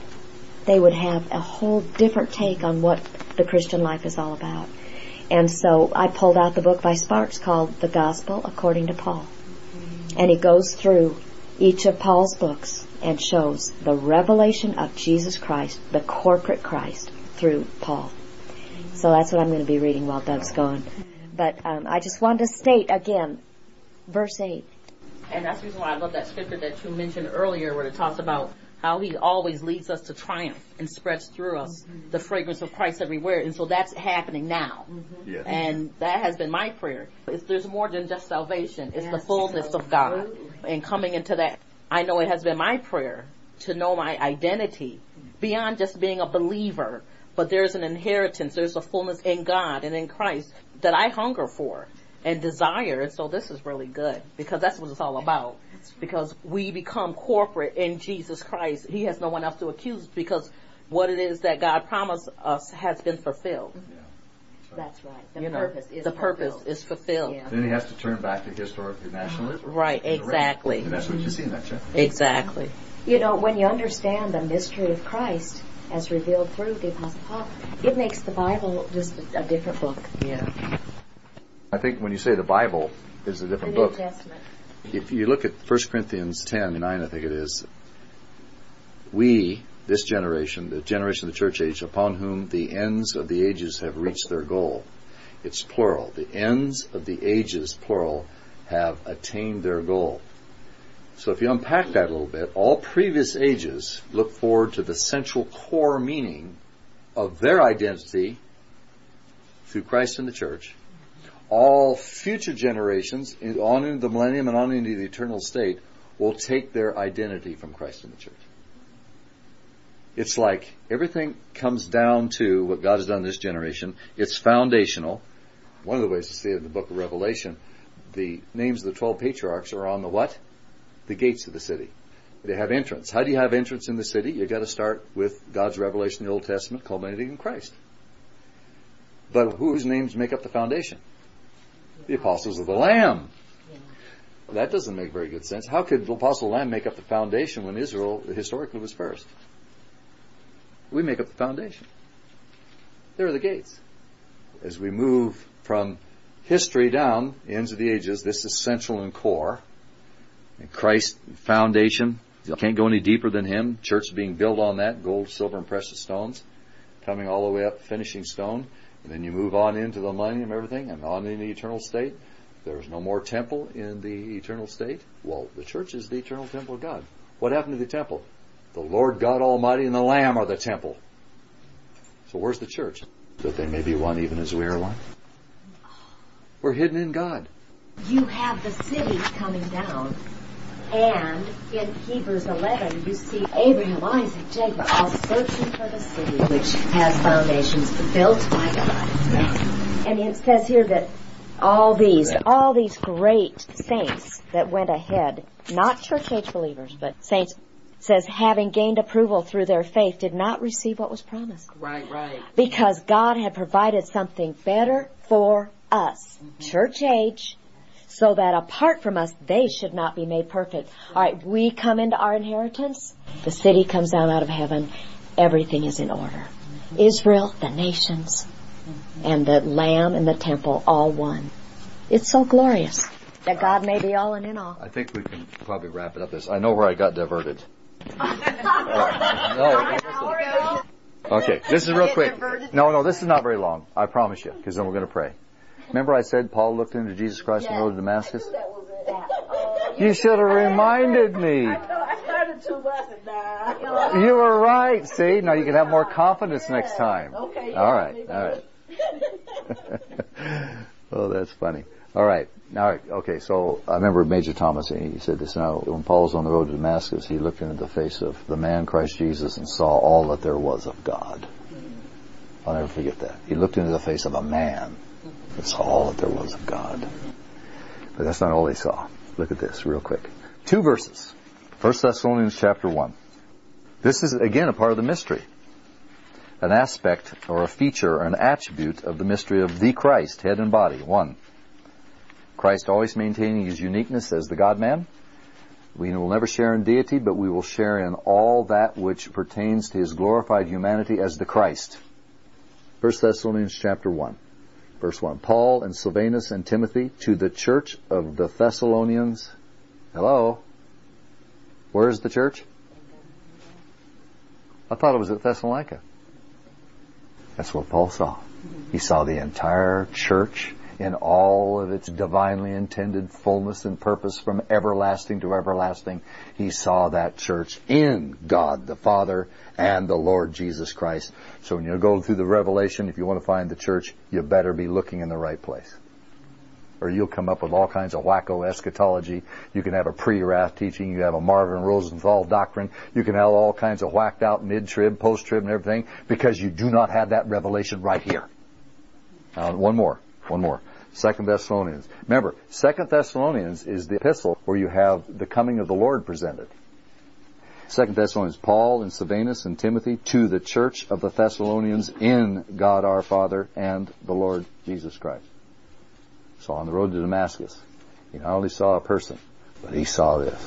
they would have a whole different take on what the Christian life is all about. And so I pulled out the book by Sparks called The Gospel According to Paul. And he goes through each of Paul's books and shows the revelation of Jesus Christ, the corporate Christ, through Paul. So that's what I'm going to be reading while Doug's going. But um, I just wanted to state again, verse eight. And that's the reason why I love that scripture that you mentioned earlier, where it talks about how he always leads us to triumph and spreads through us mm-hmm. the fragrance of Christ everywhere. And so that's happening now. Mm-hmm. Yes. And that has been my prayer. It's, there's more than just salvation. It's yes. the fullness of God. And coming into that, I know it has been my prayer to know my identity beyond just being a believer. But there's an inheritance. There's a fullness in God and in Christ that I hunger for and desire. And so this is really good, because that's what it's all about. Because we become corporate in Jesus Christ. He has no one else to accuse, because what it is that God promised us has been fulfilled. Yeah. That's right. The you purpose know, is the fulfilled. purpose is fulfilled. Yeah. Then he has to turn back to historic nationalism. Right, exactly. And that's what you see in that chapter. Exactly. You know, when you understand the mystery of Christ as revealed through the Apostle Paul, it makes the Bible just a, a different book. Yeah. I think when you say the Bible is a different the New book, Testament. If you look at First Corinthians ten, nine, I think it is, we, this generation, the generation of the church age, upon whom the ends of the ages have reached their goal. It's plural. The ends of the ages, plural, have attained their goal. So if you unpack that a little bit, all previous ages look forward to the central core meaning of their identity through Christ and the church. All future generations, on into the millennium and on into the eternal state, will take their identity from Christ and the church. It's like everything comes down to what God has done in this generation. It's foundational. One of the ways to see it in the book of Revelation, the names of the twelve patriarchs are on the what? The gates of the city. They have entrance. How do you have entrance in the city? You've got to start with God's revelation in the Old Testament, culminating in Christ. But whose names make up the foundation? The apostles of the Lamb. Yeah. That doesn't make very good sense. How could the apostle of the Lamb make up the foundation when Israel historically was first? We make up the foundation. There are the gates. As we move from history down, the ends of the ages, this is central and core. And Christ's foundation, you can't go any deeper than Him. Church being built on that, gold, silver, and precious stones, coming all the way up, finishing stone. And then you move on into the millennium, everything, and on in the eternal state. There's no more temple in the eternal state. Well, the church is the eternal temple of God. What happened to the temple? The Lord God Almighty and the Lamb are the temple. So where's the church? That they may be one even as we are one. We're hidden in God. You have the city coming down. And in Hebrews eleven, you see Abraham, Isaac, Jacob, all searching for the city which has foundations built by God. And it says here that all these, all these great saints that went ahead, not church age believers, but saints, says having gained approval through their faith, did not receive what was promised. Right, right. Because God had provided something better for us, mm-hmm. church age, so that apart from us, they should not be made perfect. All right, we come into our inheritance. The city comes down out of heaven. Everything is in order. Mm-hmm. Israel, the nations, mm-hmm. and the Lamb and the temple, all one. It's so glorious that God may be all and in all. I think we can probably wrap it up. This. I know where I got diverted. uh, no. Okay, this is real quick. No, no, this is not very long. I promise you, because then we're going to pray. Remember I said Paul looked into Jesus Christ on the road to Damascus? You should have reminded me. I started to listen now. You were right. See, now you can have more confidence next time. Okay. All right. All right. Oh, that's funny. All right. All right. Okay. So I remember Major Thomas. He said this. Now, when Paul was on the road to Damascus, he looked into the face of the man Christ Jesus and saw all that there was of God. I'll never forget that. He looked into the face of a man. That's all that there was of God. But that's not all he saw. Look at this real quick. Two verses. First Thessalonians chapter one. This is, again, a part of the mystery. An aspect or a feature or an attribute of the mystery of the Christ, head and body. One, Christ always maintaining His uniqueness as the God-man. We will never share in deity, but we will share in all that which pertains to His glorified humanity as the Christ. First Thessalonians chapter one. Verse one, Paul and Silvanus and Timothy to the church of the Thessalonians. Hello? Where is the church? I thought it was at Thessalonica. That's what Paul saw. He saw the entire church in all of its divinely intended fullness and purpose from everlasting to everlasting. He saw that church in God the Father and the Lord Jesus Christ. So when you go through the Revelation, if you want to find the church, you better be looking in the right place. Or you'll come up with all kinds of wacko eschatology. You can have a pre-wrath teaching. You have a Marvin Rosenthal doctrine. You can have all kinds of whacked out mid-trib, post-trib and everything because you do not have that revelation right here. Uh, one more. One more. Second Thessalonians. Remember, Second Thessalonians is the epistle where you have the coming of the Lord presented. Second Thessalonians, Paul and Silvanus and Timothy to the church of the Thessalonians in God our Father and the Lord Jesus Christ. So on the road to Damascus, he not only saw a person, but he saw this.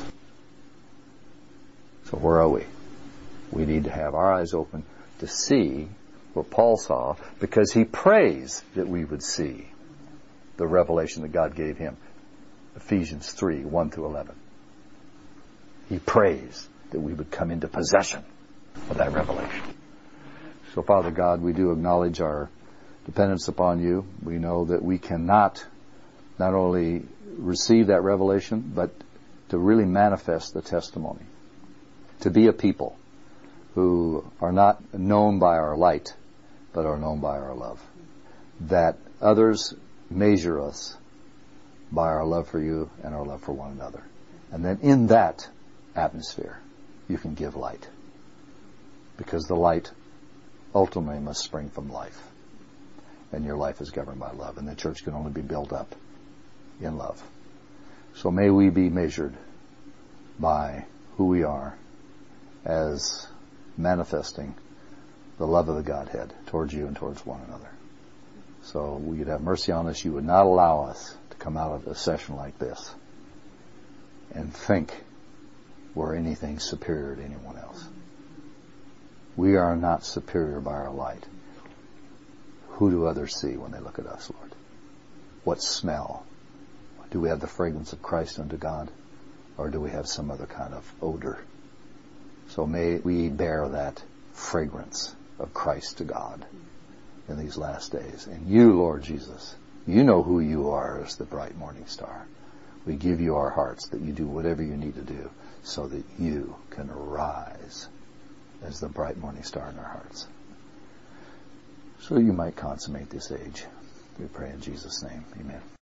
So where are we? We need to have our eyes open to see what Paul saw, because he prays that we would see the revelation that God gave him. Ephesians three, one through eleven. He prays that we would come into possession of that revelation. So Father God, we do acknowledge our dependence upon you. We know that we cannot not only receive that revelation, but to really manifest the testimony. To be a people who are not known by our light, but are known by our love. That others measure us by our love for you and our love for one another. And then in that atmosphere, you can give light. Because the light ultimately must spring from life. And your life is governed by love. And the church can only be built up in love. So may we be measured by who we are as manifesting the love of the Godhead towards you and towards one another. So we would have mercy on us. You would not allow us to come out of a session like this and think we're anything superior to anyone else. We are not superior by our light. Who do others see when they look at us, Lord? What smell? Do we have the fragrance of Christ unto God? Or do we have some other kind of odor? So may we bear that fragrance of Christ to God in these last days. And you, Lord Jesus, you know who you are as the bright morning star. We give you our hearts that you do whatever you need to do so that you can arise as the bright morning star in our hearts. So you might consummate this age. We pray in Jesus' name. Amen.